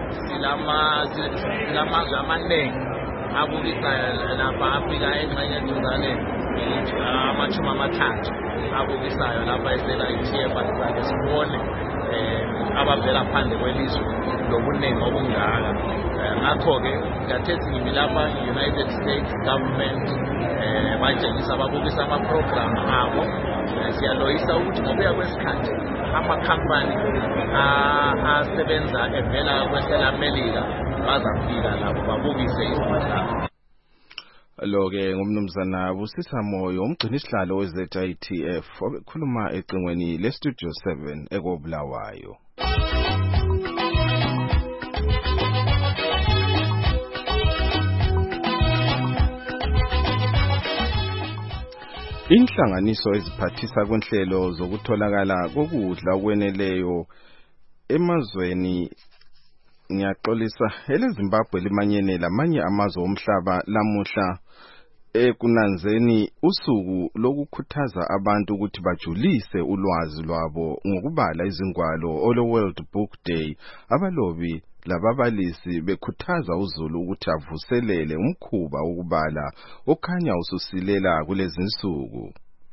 silamazwe amaningi abukisayo lapha afika engxenye eduzane amachumi amathathu abukisayo lapha eZITF. Asizake sibone abavela phandle kwelizwe lobuningi obungaka. Ngakho-ke khathesi ngimi lapha United States government batshengisa babukisa amaprogramu abo. Siyaloyisa ukuthi ngokuya kwesikhathi amakhampani asebenza evela kwelaMelika bazafika lapho babukise izinto zabo. Lo-ke ngumnumzana Busisa Moyo umgcinisihlalo weZITF obekhuluma ecingweni leStudio 7 ekoBulawayo. Inhlanganiso eziphathisa kwenhlelo zokutholakala kokudla okweneleyo emazweni ngiyaxolisa eleZimbabwe limanyene lamanye amazwe omhlaba lamuhla ekunanzeni usuku lokukhuthaza abantu ukuthi bajulise ulwazi lwabo ngokubala izingwalo olo World Book Day. Abalobi lababalisi bekhuthaza uZulu ukuthi avuselele umkhuba wokubala okhanya ususilela kulezi insuku.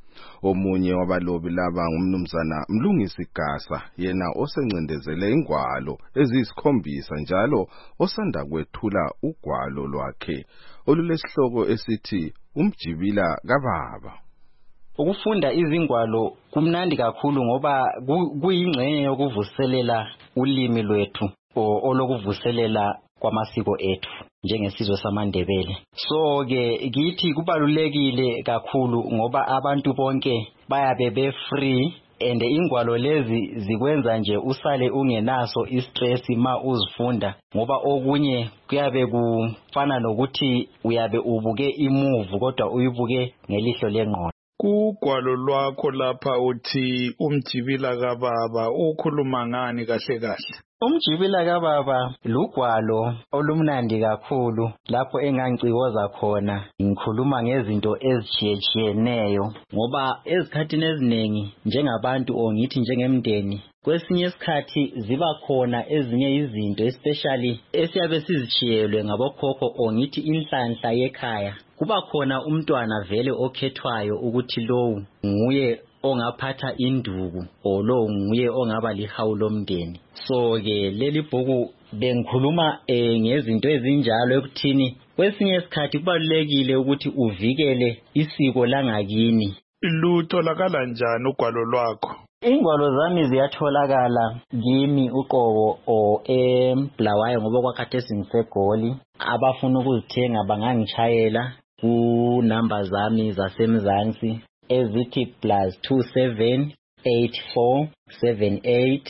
Omunye wabalobi laba ngumnumzana Mlungisi Gasa, yena osencindezele ingwalo eziyisikhombisa njalo osanda kwethula ugwalo lwakhe olulesihloko esithi Umjibila kaBaba. Ukufunda izingwalo kumnandi kakhulu ngoba kuyingxenye yokuvuselela ulimi lwethu olokuvuselela kwamasiko ethu njengesizwe samaNdebele. So ke kithi kubalulekile kakhulu ngoba abantu bonke bayabe be-free and ingwalo lezi zikwenza nje usale ungenaso istress ma uzifunda ngoba okunye kuyabe kufana nokuthi uyabe ubuke imovie kodwa uyibuke ngelihlo lengqondo. Kugwalo lwakho lapha uthi Umjibila kaBaba ukhuluma ngani kahle kahle? Umjibila kaBaba lugwalo olumnandi kakhulu lapho engangiciwoza khona ngikhuluma ngezinto ezitshiyeneyo ngoba ezikhathini eziningi njengabantu ongithi njengemndeni kwesinye isikhathi ziba khona ezinye izinto especially esiyabe sizichiyelwe ngabokhokho ongithi inhlanhla yekhaya. Kuba khona umntwana vele okhethwayo ukuthi lowu nguye ongaphatha induku lo nguye ongaba lihawu lomndeni. So ke leli bhuku bengikhuluma ngezinto ezinjalo ekuthini kwesinye isikhathi kubalulekile ukuthi uvikele isiko langakini. Lutholakala njani ugwalo lwakho? Ingwalo zami ziyatholakala kimi uqobo eBulawayo ngoba kwakhathesi ngiseGoli. Abafuna ukuzithenga bangangitshayela ku number zami zasemzansi ezithi +27 84 78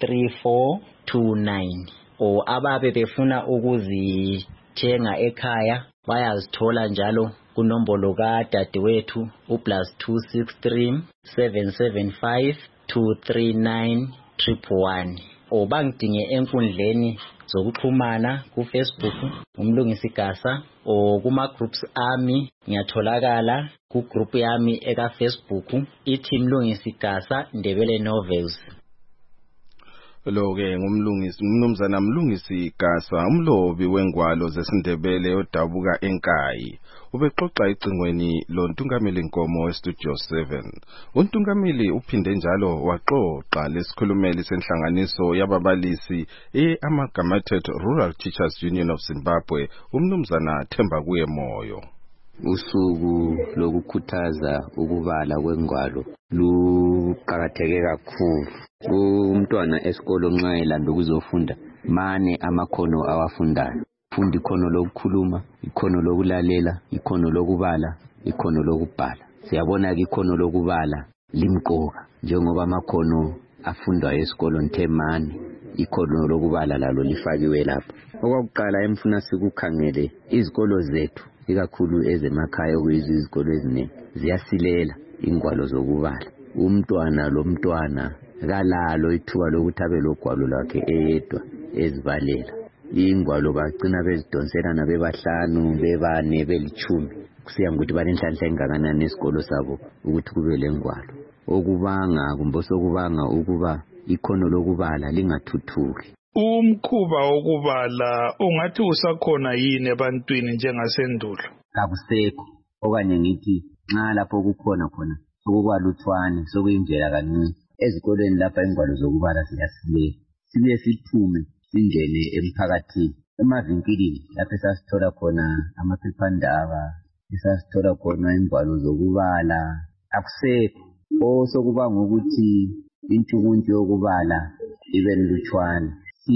3429 ababe befuna ukuzithenga ekhaya bayazithola njalo kunombolo kadadewethu +263 775 239 111 bangidinge enkundleni zokuxhumana kuFacebook uMlungisi Gasa kuma groups ami ngiyatholakala ku group yami eka Facebook ithi Mlungisi Gasa Ndebele Novels. Lo ke ngumnumzana Mlungisi Gasa umlobi wengwalo zesiNdebele odabuka eNkayi. Ubexoxa icingweni loNtungameli Nkomo weStudio 7. uNtungameli uphinde njalo waxoxa lesikhulumeli senhlanganiso yababalisi Amalgamated Rural Teachers Union of Zimbabwe umnumzana Thembakuye Moyo. Usuku lokukhuthaza ukubala kwengwalo luqakatheke kakhulu. Umntwana esikolo nxa elanda ukuzofunda mane amakhono awafundayo. Funda ikhono lokukhuluma, ikhono lokulalela, ikhono lokubala, ikhono lokubhala. Siyabona ke ikhono lokubala limqoka njengoba amakhono afundwa esikolo nthemane, ikhono lokubala lalo lifakiwe lapha. Okwakuqala emfuna sikukhangele izikolo zethu ikakhulu ezemakhaya okuyizikolo eziningi ziyasilela ingwalo zokubala. Umntwana lomntwana kalalo ithuba lokuthi abe logwalo lwakhe eyedwa ezibalela. Ingwalo bagcina bezidonselana bebahlanu bebane belithumi kusiya ngokuthi balenhlanhla engakanani esikolo sabo ukuthi kube lengwalo. Okubanga kumbe sokubanga ukuba ikhono lokubala lingathuthuki. Umkhuba wokubala ungathi usakhona yini ebantwini njengasendulo? Akusekho okanye ngithi nxa lapho kukhona khona sokubaluthwane sokuyindlela kancane. Ezikolweni lapha ingwalo zokubala ziyasilela. Sibuye sithume singene emphakathini emavinkilini lapho sasithola khona amaphephandaba esasithola khona ingwalo zokubala. Akusekho sokubanga ukuthi intshukuntshu yokubala ibe lutshwane.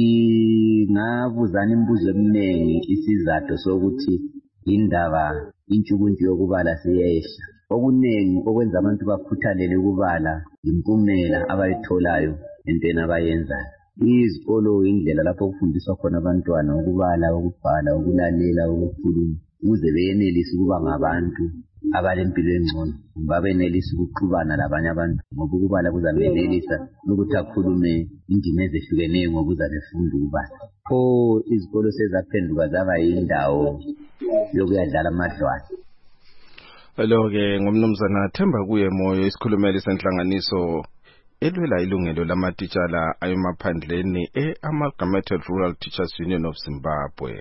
Singabuzana imibuzo eminingi isizathu sokuthi indaba intshukuntshu yokubala siyehla. Okunengi okwenza abantu bakhuthalele ukubala impumela abayitholayo entweni abayenzayo. Izikolo indlela lapho kufundiswa khona abantwana ukubala, ukubhala, ukulalela, ukukhuluma. ukuze beyenelise ukuba ngabantu abalempilo engcono, babenelise ukuxubana labanye abantu, ngoba ukubala kuzabenelisa ukuthi akhulume indimi ezehlukeneyo ngoba uzabefunda ukubala. Pho izikolo sezaphenduka zaba yindawo yokuyadlala amadlwana. Lo-ke ngumnumzana Themba kuye Moyo, isikhulumeli senhlanganiso elwela ilungelo lamatitshala ayemaphandleni Amalgamated Rural Teachers Union of Zimbabwe.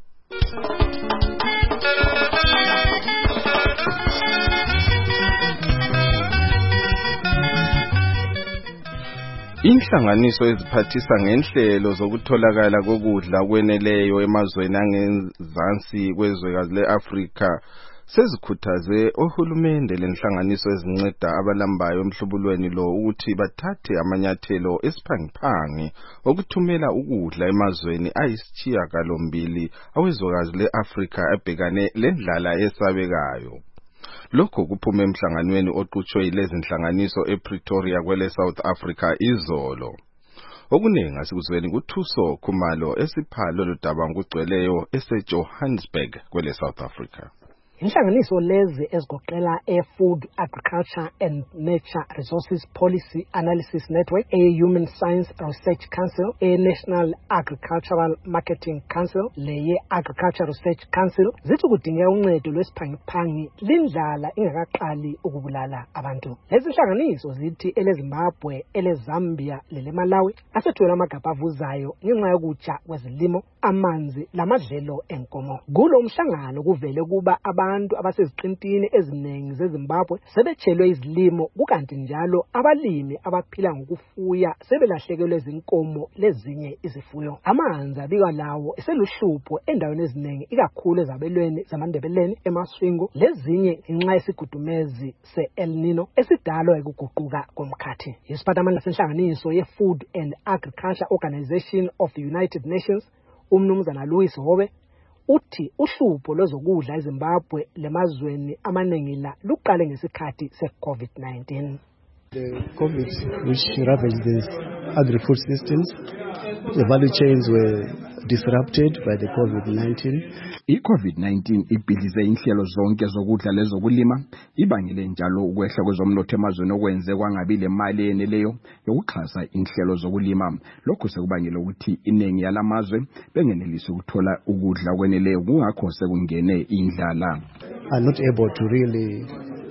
Inhlanganiso eziphathisa ngenhlelo zokutholakala kokudla kweneleyo emazweni angezansi kwezwekazi le-Afrika sezikhuthaze ohulumende lenhlanganiso ezinceda abalambayo emhlubulweni lo ukuthi bathathe amanyathelo esiphangiphangi okuthumela ukudla emazweni ayisishiyagalombili awezwekazi le-Afrika abhekane lendlala esabekayo. Lokho kuphume emhlanganweni oqhutshwe yilezi nhlanganiso ePretoria kwele South Africa izolo. Okuningi asikuzweni kuThuso Khumalo esiphalo lodaba ngugcweleyo eseJohannesburg kwele South Africa. Inhlanganiso lezi ezigoqela Food, Agriculture and Nature Resources Policy Analysis Network, Human Science Research Council, National Agricultural Marketing Council, le Agriculture Research Council, zithi kudingeka uncedo lwesiphangiphangi lindlala ingakaqali ukubulala abantu. Lezi inhlanganiso zithi eleZimbabwe, eleZambia, leleMalawi asethola amagabha avuzayo ngenxa yokutsha kwezilimo, amanzi lamadlelo enkomo. Kulo mhlangano kuvele kuba abantu abaseziqintini eziningi zeZimbabwe sebetshelwe izilimo, kukanti njalo abalimi abaphila ngokufuya sebelahlekelwe izinkomo lezinye izifuyo. Amanzi abika lawo eseluhlupho endaweni eziningi ikakhulu ezabelweni zamandebeleni, eMasvingo, lezinye ngenxa yesigudumezi se-El Nino esidalwa ukuguquka komkhathi. Isiphathimandla senhlanganiso ye-Food and Agriculture Organization of the United Nations, umnumzana Louis Hobe, uthi uhlupho lwezokudla eZimbabwe lemazweni amaningi la luqale ngesikhathi se-COVID-19. The COVID which ravaged the agri-food systems, the value chains were disrupted by the COVID-19. I-COVID-19 ibhidlize inhlelo zonke zokudla lezokulima, ibangele njalo ukwehla kwezomnotho emazweni okwenze kwangabi le mali eneleyo yokuxhasa inhlelo zokulima. Lokho sekubangela ukuthi iningi yalamazwe bengenelisi ukuthola ukudla kweneleyo, kungakho sekungene indlala. Are not able to really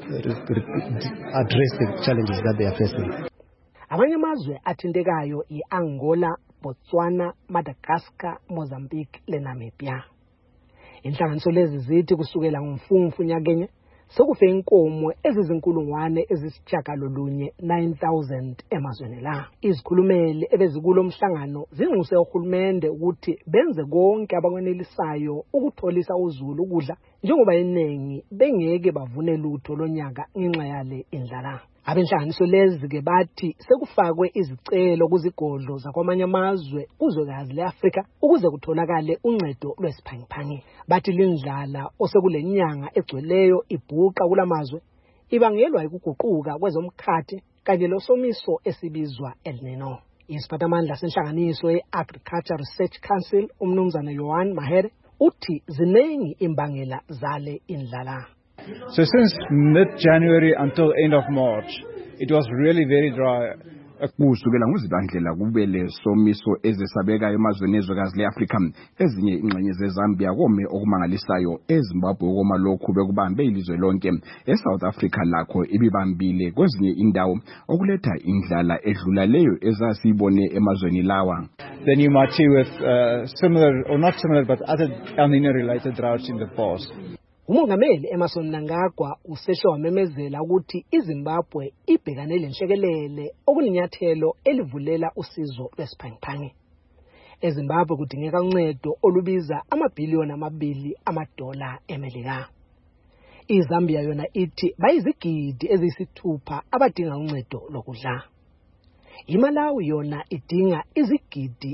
address the challenges that they are facing. Abanye amazwe athintekayo i-Angola, Botswana, Madagascar, Mozambique leNamibia. Inhlanganiso lezi zithi kusukela ngomfumfu nyakenye sekufe inkomo ezizinkulungwane ezisitshagalolunye 9,000 emazweni la. Izikhulumeli ebezikulo mhlangano zinxuse uhulumende ukuthi benze konke abakwenelisayo ukutholisa uzulu ukudla njengoba iningi bengeke bavune lutho lonyaka ngenxa yale indlala. Abenhlanganiso lezi ke bathi sekufakwe izicelo kuzigodlo zakwamanye amazwe kuzwekazi leAfrika ukuze kutholakale uncedo lwesiphangiphangi. Bathi lindlala osekulenyanga egcweleyo ibhuqa kulamazwe ibangelwa ukuguquka kwezomkhathi kanye losomiso esibizwa El Nino. Isiphathimandla senhlanganiso ye-Agriculture Research Council, umnumzana Johan Mahere, uthi ziningi imbangela zale indlala. So since mid-January until end of March, it was really very dry. Kusukela ngozibandlela kube lesomiso ezesabeka emazweni ezwekazi leAfrika, ezinye ingxenye zeZambia kome okumangalisayo, eZimbabwe koma lokhu bekubambe ilizwe lonke, eSouth Africa lakho ibibambile kwezinye indawo okuletha indlala edlula leyo ezasibone emazweni lawa. Then you might see with similar or not similar but other El Nino related droughts in the past. Umongameli Emmerson Mnangagwa usesho wamemezela ukuthi iZimbabwe ibhekane lenhlekelele okuninyathelo elivulela usizo lwesiphangiphangi. EZimbabwe kudingeka uncedo olubiza amabhiliyoni $2 eMelika. iZambia yona ithi bayizigidi eziyisithupha abadinga uncedo lokudla. iMalawi yona idinga izigidi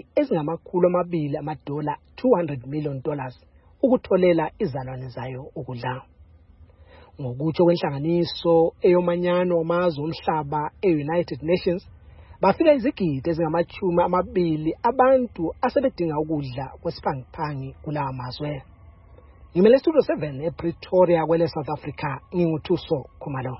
$200 million ukutholela izalwane zayo ukudla. Ngokutsho kwenhlanganiso eyomanyano wamazwe omhlaba e-United Nations, bafika izigidi $20 abantu asebedinga ukudla kwesiphangiphangi kulawa mazwe. ngimele Studio 7 ePretoria kwele South Africa nginguthuso Khumalo.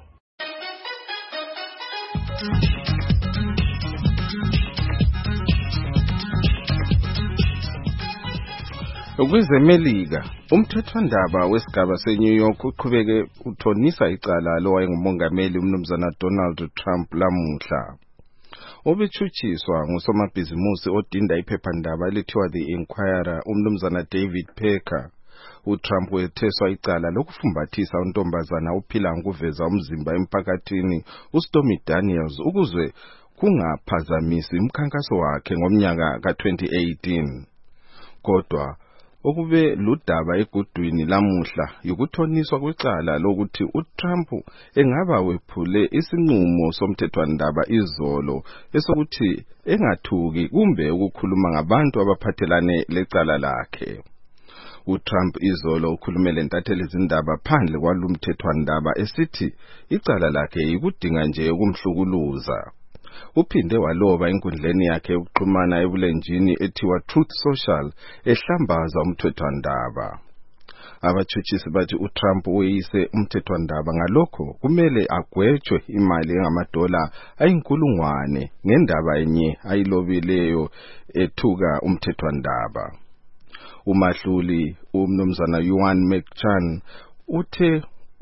Kwezemelika, umthethwandaba wesigaba seNew York uqhubeke uthonisa icala lowayengumongameli umnumzana Donald Trump lamuhla. Obethutshiswa ngusomabhizimusi odinda iphephandaba elithiwa The Inquirer umnumzana David Pecker. uTrump wetheswa icala lokufumbathisa untombazana uphila ngokuveza umzimba emphakathini uStormy Daniels ukuze kungaphazamisi umkhankaso wakhe ngomnyaka ka-2018. Kodwa okube ludaba egudwini lamuhla yokuthoniswa kwecala lokuthi uTrump engaba wephule isinqumo somthethwandaba izolo esokuthi engathuki kumbe ukukhuluma ngabantu abaphathelane lecala lakhe. uTrump izolo ukhulumele ntatheli izindaba phandle kwalumthethwandaba esithi icala lakhe ikudinga nje ukumhlukuluza. Uphinde waloba enkundleni yakhe yokuxhumana ebulenjini ethiwa Truth Social ehlambaza umthethwandaba. Abathutshisi bathi uTrump uyise umthethwandaba ngalokho kumele agwetshwe imali engamadola ayinkulungwane ngendaba enye ayilobileyo ethuka umthethwandaba. Umahluli umnumzana Yuan McChan uthe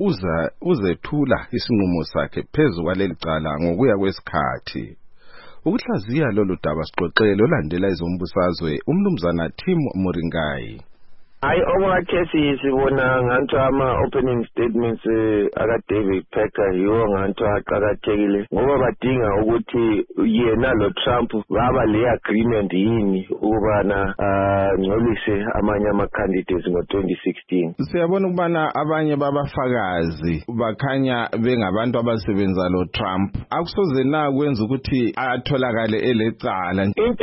uzethula isinqumo sakhe phezu kwaleli cala ngokuya kwesikhathi. Ukuhlaziya lolu daba sixoxele olandela izombusazwe umnumzana Tim Muringai. Hayi okwakhethi sibona nganto ama-opening statements aka-David Pecker yiwo nganto aqakathekile ngoba badinga ukuthi yena lo Trump baba le-agreement yini ukubana ngcolise amanye ama-candidates ngo-2016. Siyabona ukubana abanye babafakazi bakhanya bengabantu abasebenza lo Trump. Akusoze na kwenza ukuthi atholakale elecala. Into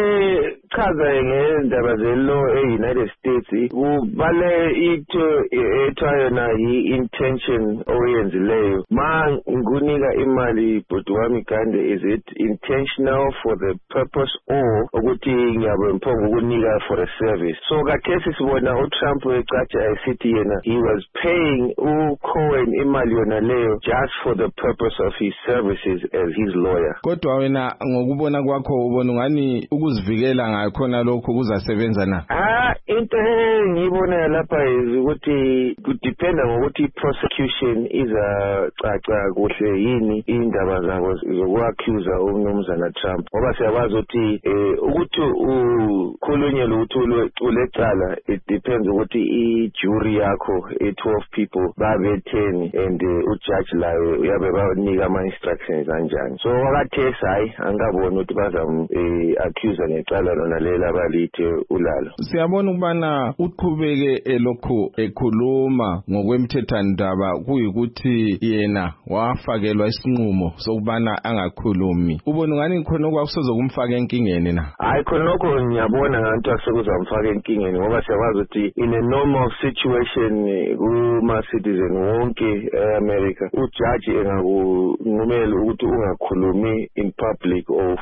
echaza ngendaba ze-law e-United States kubale into ethiwa yona yi-intention oyenzileyo. Ma ngunika imali bhuti wami kande, is it intentional for the purpose or ukuthi ngiyabe mphongo ukunika for a service? So kakhesi sibona uTrump ecatsha esithi yena he was paying uCohen imali yona leyo just for the purpose of his services as his lawyer. Kodwa wena ngokubona kwakho ubona ngani ukuzivikela ngakhona lokho kuzasebenza na? Into ngiyibona lapha ukuthi kudependa ngokuthi prosecution izacaca kuhle yini indaba zabo zokuaccusa umnumzana Trump, ngoba siyakwazi ukuthi ukhulunywe ukuthi ulecala it depends ukuthi i-jury yakho 12 people babe 10 and ujudge layo uyabe banika ama-instructions kanjani. So wakathesa hayi angaboni ukuthi bazam-accusa ngecala lona lela abalithe ulalo. Siyabona ukubana uqhubeke elokhu ekhuluma ngokwemthethwandaba kuyikuthi yena wafakelwa isinqumo sokubana angakhulumi. Ubona ngani khona okwakusoze kumfaka enkingeni na? Hayi khonokho ngiyabona nganto asekuzamfaka enkingeni ngoba siyakwazi ukuthi in a normal situation kuma-citizen wonke e-America ujudge engakunqumela ukuthi ungakhulumi in public or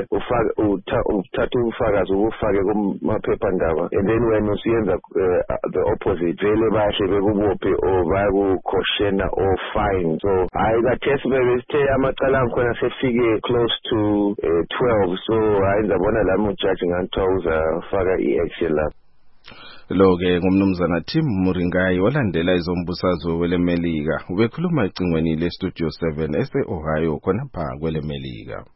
uthathe ubufakazi ubufake kumaphephandaba, and then when usiyenza the opposite vele bahle bekubophe or bayakukhoshena or fine. So hayi kathesi bebesithe amacala angikhona sefike close to 12. So hayi ngizabona lami ujudge nganthiwa uzafaka i-action lapho. Lo-ke ngumnumzana Tim Muringai olandela izombusazwe welemelika ubekhuluma ecingweni le-Studio 7 ese-Ohio khonapha kwelemelika.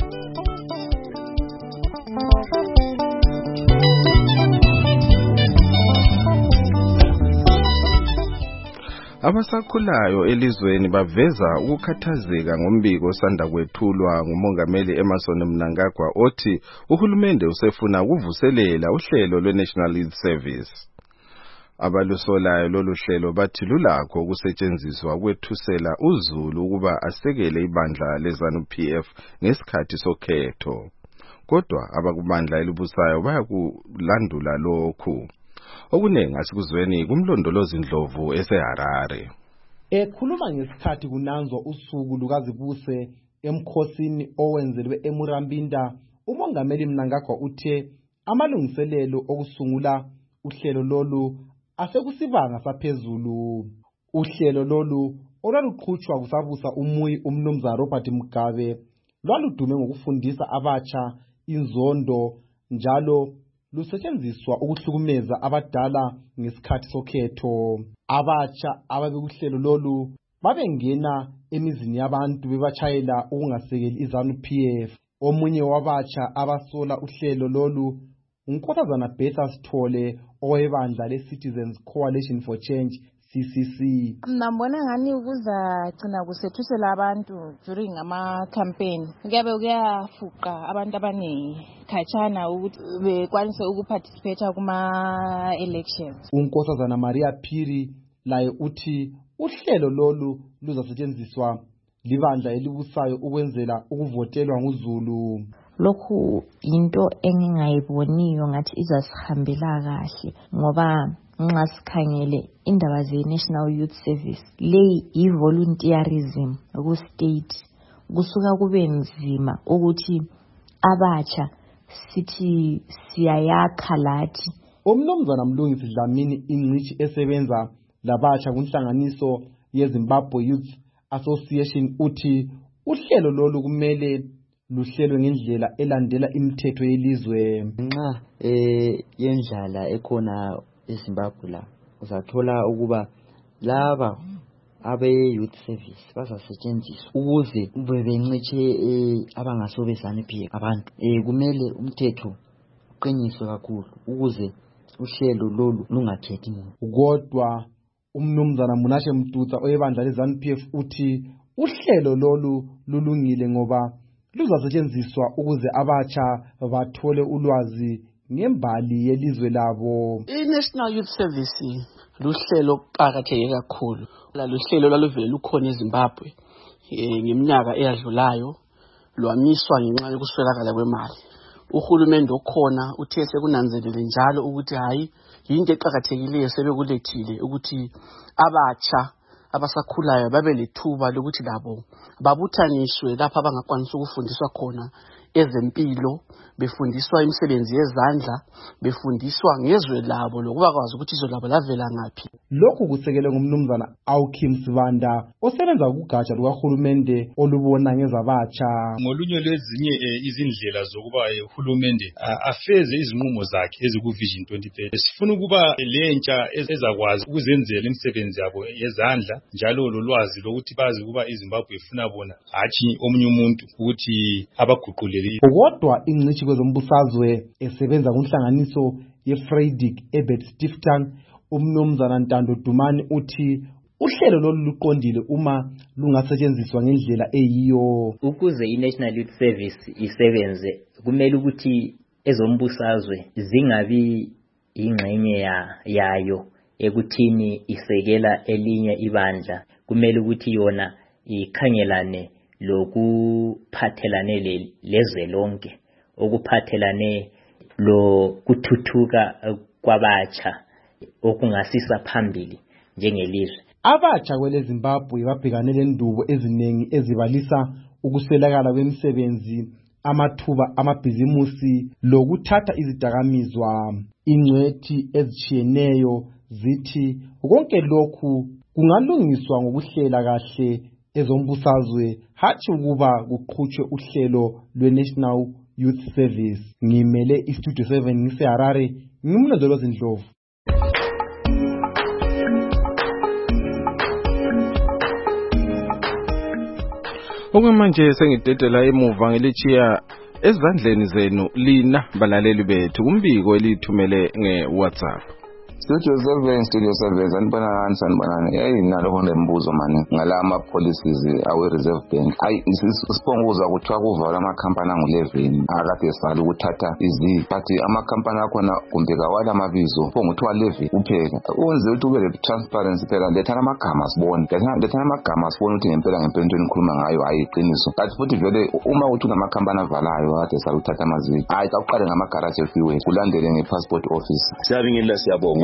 Abasakhulayo elizweni baveza ukukhathazeka ngombiko osanda kwethulwa ngumongameli Emmerson Mnangagwa othi uhulumende usefuna ukuvuselela uhlelo lwe-National Youth Service. Abalusolayo lolu hlelo bathi lulakho ukusetshenziswa ukwethusela uZulu ukuba asekele ibandla leZANU-PF ngesikhathi sokhetho. Kodwa abakubandla elibusayo bayakulandula lokhu. Okuningi asikuzweni kumlondolozi Ndlovu eseHarare. Ekhuluma ngesikhathi kunanzwa usuku lukazibuse emkhosini owenzelwe eMurambinda, umongameli Mnangagwa uthe amalungiselelo okusungula uhlelo lolu asekusibanga saphezulu. Uhlelo lolu olwaluqhutshwa kusabusa umuyi umnumzana Robert Mugabe lwaludume ngokufundisa abatsha inzondo njalo lusetshenziswa ukuhlukumeza abadala ngesikhathi sokhetho. Abatsha ababekuhlelo lolu babengena emizini yabantu bebatshayela ukungasekeli iZANU-PF. Omunye wabatsha abasola uhlelo lolu uNkosazana Bertha Sithole owebandla leCitizens Coalition for Change CCC. Nambona ngani ukuzagcina kusethuselwa abantu during ama-campaign kuyabe kuyafuqa abantu abaningi khatshana ukuthi bekwanise ukuparticipate kuma-elections. uNkosazana Maria Phiri laye uthi uhlelo lolu luzasetshenziswa libandla elibusayo ukwenzela ukuvotelwa nguZulu. Lokhu into engingayiboniyo ngathi izasihambela kahle ngoba nxa sikhangele indaba ze-National Youth Service leyi i-volunteerism ku-state kusuka kube nzima ukuthi abatsha sithi siyayakha lathi. Umnumzana Mlungisi Dlamini ingcitshi esebenza labatsha kunhlanganiso yeZimbabwe Youth Association uthi uhlelo lolu kumele luhlelwe ngendlela elandela imithetho yelizwe. Nxa yendlala ekhona eZimbabwe la uzathola ukuba laba abe-youth service bazasetshenziswa ukuze bencitshe abangasobezana-PF abantu. Kumele umthetho uqiniswe kakhulu ukuze uhlelo lolu lungakhethi muntu. Kodwa umnumzana Munashe Mtuta oyebandla leZANU-PF uthi uhlelo lolu lulungile ngoba luzasetshenziswa ukuze abatsha bathole ulwazi ngembali yelizwe labo. I-National Youth Service luhlelo oluqakatheke kakhulu. Luhlelo lwaluvele lukhona eZimbabwe ngeminyaka eyadlulayo lwamiswa ngenxa yokuswelakala kwemali. Uhulumende okhona uthe sekunanzelele njalo ukuthi hayi yinto eqakathekileyo sebekulethile ukuthi abatsha abasakhulayo babe lethuba lokuthi labo babuthaniswe lapha abangakwanisa ukufundiswa khona ezempilo, befundiswa imisebenzi yezandla, befundiswa ngezwe labo lokuba kwazi ukuthi izwe labo lavela ngaphi. Lokhu kusekelwe ngumnumzana Awkim Sibanda osebenza kugatsha lukahulumende olubona ngezabatsha. Ngolunye lwezinye izindlela zokuba uhulumende afeze izinqumo zakhe ezikuvision 2030. Sifuna ukuba lentsha ezakwazi ukuzenzela imisebenzi yabo yezandla njalo lolwazi lokuthi bazi ukuba iZimbabwe ifuna bona hatshi omunye umuntu ukuthi abaguqulele. Kodwa ingcitshi kwezombusazwe esebenza kunhlanganiso yeFreydig eBet Stiftung umnumzana Ntando Dumani uthi uhlelo lolu luqondile uma lungasetshenziswa ngendlela eyiyo. Ukuze i-National Youth Service isebenze kumele ukuthi ezombusazwe zingabi ingxenye yayo ekuthini isekela elinye ibandla. Kumele ukuthi yona ikhangelane lokuphathelane lezwe lonke, okuphathelane lokuthuthuka kwabatsha okungasisa phambili njengelizwe. Abatsha kwele Zimbabwe babhekane lendubo eziningi ezibalisa ukuswelakala kwemisebenzi, amathuba amabhizimusi lokuthatha izidakamizwa. Ingcwethi ezitshiyeneyo zithi konke lokhu kungalungiswa ngokuhlela kahle ezombusazwe hatshi ukuba kuqhutshwe uhlelo lwe-National Youth Service. Ngimele iStudio 7 ngiseHarare, ngimlondolo Zindlovu. Okwamanje sengidedela emuva ngelichiya ezandleni zenu lina balaleli bethu umbiko elithumele ngeWhatsApp. Studio 7 sanibonani nalo kunembuzo mani ngala ama-policies awe-Reserve Bank. Sibonga kuthiwa kuvalwa amakhampani angu-11 akade esala ukuthatha but amakhampani akhona kumbe kawala amabizo ubonga kuthiwa 11 kuphela. Wenze ukuthi kube le-transparency phela, lethana amagama sibone, lethana amagama sibone ukuthi ngempela into enikhuluma ngayo hayi iqiniso. Kanti futhi vele uma kuthi unamakhambani avalayo akade esala ukuthatha amaziko, hayi kakuqale ngamagaraji efiwe kulandele nge-passport office. Siyabingelela, siyabonga.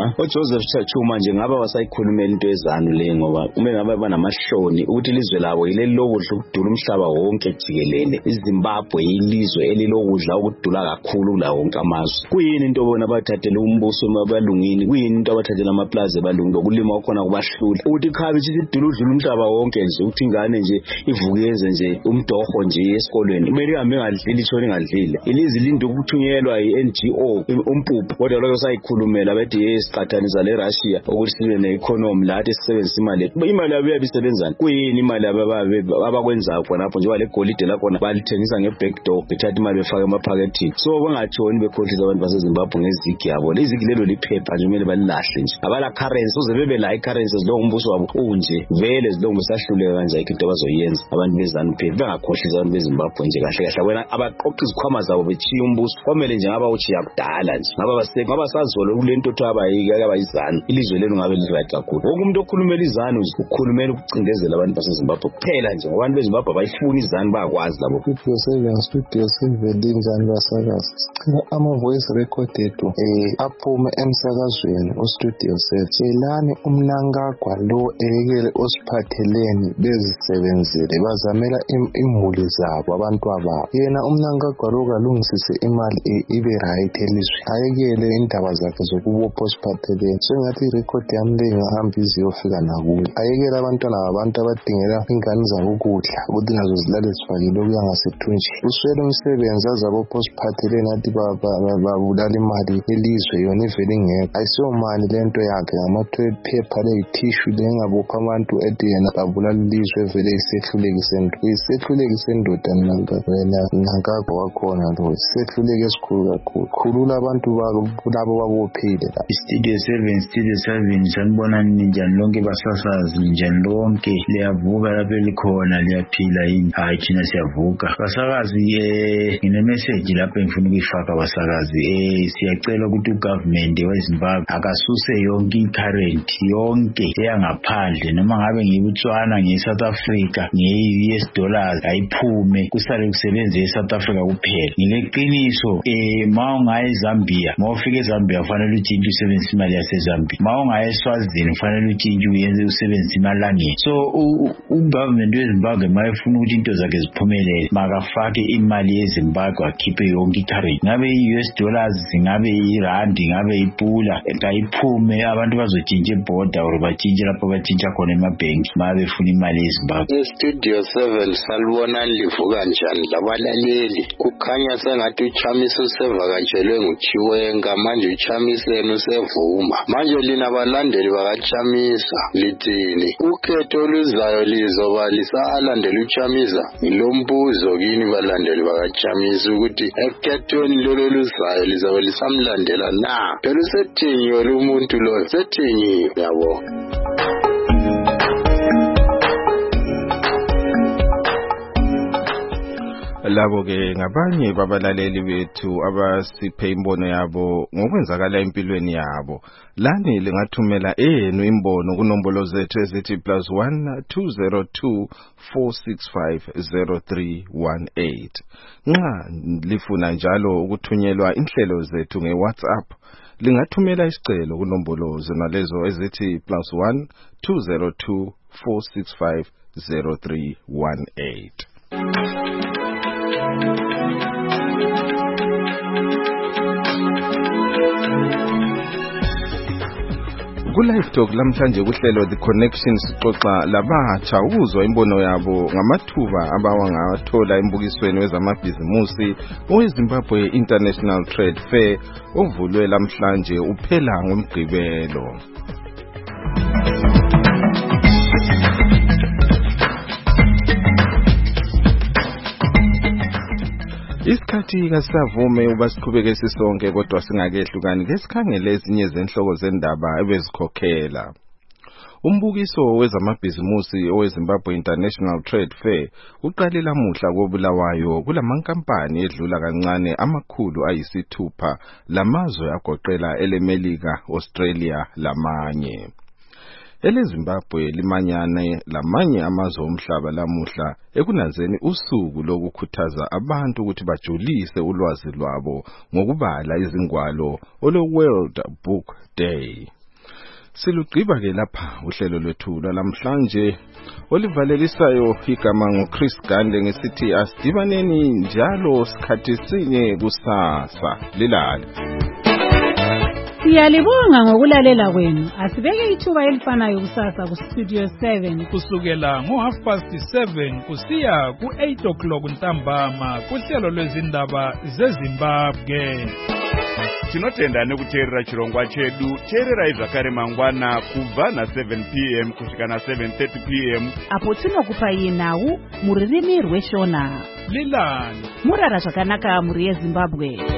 oJoseph Chachuma nje ngaba wasayikhulumela into ezanu le ngoba uma ngabe banamahloni ukuthi ilizwe labo yileli lokudla ukudula umhlaba wonke jikelele. iZimbabwe yilizwe elilokudla ukudula kakhulu la wonke amazwe. Kuyini into bona bathathele umbuso abalungini, kuyini into abathathele amaplaza abalungu lokulima khona kubahlula ukuthi ikhabishi sidula udlula umhlaba wonke nje ukuthi ingane nje ivukeze nje umdoho nje esikolweni kumele ihambe ngadlili ishona ingadlile. Ilizwe linde ukuthunyelwa iNGO umpuphu kodwa lokho sayikhulumela bethi yesiqathanisa leRussia ukuthi sibe neeconomy lathi sisebenzisa imali yethu. Imali yabo iyabisebenzana. Kuyini imali abakwenzayo khona lapho njengoba legolide lakhona balithengisa ngebackdoor bethatha imali befaka emaphakethini. So bangatshoni bekhohlisa abantu baseZimbabwe ngezigi yabo. Lezigi lelo liphepha nje kumele balilahle nje. Abala currency uze bebe la i-currency zilongo umbuso wabo unje vele zilongo besahluleka kanje into abazoyenza abantu beZANU-PF bengakhohlisa abantu beZimbabwe nje kahle kahle wena abaqoqa izikhwama zabo bechiya umbuso kwamele nje ngaba uchiya kudala nje ngaba sazolo kulento abayiZANU ilizwe lelo ngabe liright kakhulu. Wonke umuntu okhulumela iZANU nje ukhulumela ukucindezela abantu baseZimbabwe kuphela nje ngoba abantu beZimbabwe bayifuna iZANU bayakwazi labo. Studio 7 linjani basakazi sicela ama-voice record ethu aphume emsakazweni uStudio 7 tshelani umnankagwa lo ekele osiphatheleni bezisebenzele bazamela imuli zabo abantwababo. Yena umnankagwa lo kalungisise imali ibe right elizwe ayekele indaba zakhe zokubopha osiphatheleni. Sengathi irecord yami le ingahamba iziyofika nakuyo. Ayekele abantwana babantu abadingela ingane zabo ukudla ukuthi nazo zilale zifakile okuya ngasethunji. Uswele umsebenzi azabopha osiphatheleni athi babulala imali elizwe yona ivele ingekho. Ayisiyo mali lento yakhe ngama-toilet paper leyitissue lengabopha abantu ethi yena babulala ilizwe vele isehluleki sendoda wena nankagwa wakhona lo isehluleki esikhulu kakhulu. Khulula abantu labo babophile la. Studio 7 sanibonani ninjani lonke basasazi ninjani lonke liyavuka lapho likhona liyaphila yini? Hayi thina siyavuka basakazi. Ngine message lapho engifuna ukuyifaka basakazi. Siyacela ukuthi ugovernment weZimbabwe akasuse yonke i-current yonke eyangaphandle noma ngabe ngiyiBotswana ngiyi-South Africa ngiyi-US dollars ayiphume kusale kusebenze eSouth Africa kuphela. Ngileqiniso mawungaya eZambia mawufika eZambia kufanele utshintshe usebenzise imali yaseZambia. Mawungaya eSwazini kufanele utshintshe uyenze usebenzise imali langeni. So ugovernment weZimbabwe mayefuna ukuthi into zakhe ziphumelele makafake imali yeZimbabwe akhiphe yonke i-currency ngabe i-US dollars ngabe irandi ngabe ipula kayiphume abantu bazotshintsha ibhoda or batshintshe lapho batshintsha khona emabhenki ma befuna imali yeZimbabwe. Studio 7 salibonani livuka njani labalaleli. Kukhanya sengathi uChamisa usevakatshelwe nguChiwenga manje uChamisa yena usevuma. Manje lina balandeli bakaChamisa lithini? Ukhetho oluzayo lizoba lisalandela uChamisa? Ngilombuzo kini balandeli bakaChamisa ukuthi ekhethweni lolo luzayo lizobe lisamlandela na? Phela usethinyiwe lo muntu lo sethinyiwe yabo. Labo ke ngabanye babalaleli bethu abasiphe imbono yabo ngokwenzakala empilweni yabo. Lani lingathumela enu imbono kunombolo zethu ezithi +1 202 465 0318. Nxa lifuna njalo ukuthunyelwa inhlelo zethu ngeWhatsApp lingathumela isicelo kunombolo zonalezo ezithi +1 202 465 0318. Ku-Live Talk lamhlanje kuhlelo The Connection sixoxa labatsha ukuzwa imbono yabo ngamathuba abawangathola embukisweni wezamabhizimusi oweZimbabwe International Trade Fair ovulwe lamhlanje uphela ngoMgqibelo. Isikhathi kasavume uba siqhubeke sisonke kodwa singakehlukani ngesikhangele ezinye zenhloko zendaba ebezikhokhela. Umbukiso wezamabhizimusi oweZimbabwe International Trade Fair uqale lamuhla koBulawayo kulamankampani edlula kancane amakhulu ayisithupha lamazwe agoqela eleMelika, Australia lamanye. EleZimbabwe limanyane lamanye amazwe omhlaba lamuhla ekunanzeni usuku lokukhuthaza abantu ukuthi bajulise ulwazi lwabo ngokubala izingwalo olo World Book Day. Silugqiba ke lapha uhlelo lwethu namhlanje olivalelisayo igama nguChris Gande ngesithi asidibaneni njalo sikhathi sinye kusasa. Lilale. Siyalibonga ngokulalela kwenu. Asibeke ithuba elifanayo kusasa ku Studio 7 kusukela ngo7:30 kusiya ku8 ntambama kuhlelo lwezindaba zeZimbabwe. Tinotenda nekuteerera chirongwa chedu. Teerera zvakare mangwana kubva na7 p.m. kusvika na7:30 p.m. apo tinokupai nhau muririmi rweshona. Lilani murara zvakanaka muri yeZimbabwe.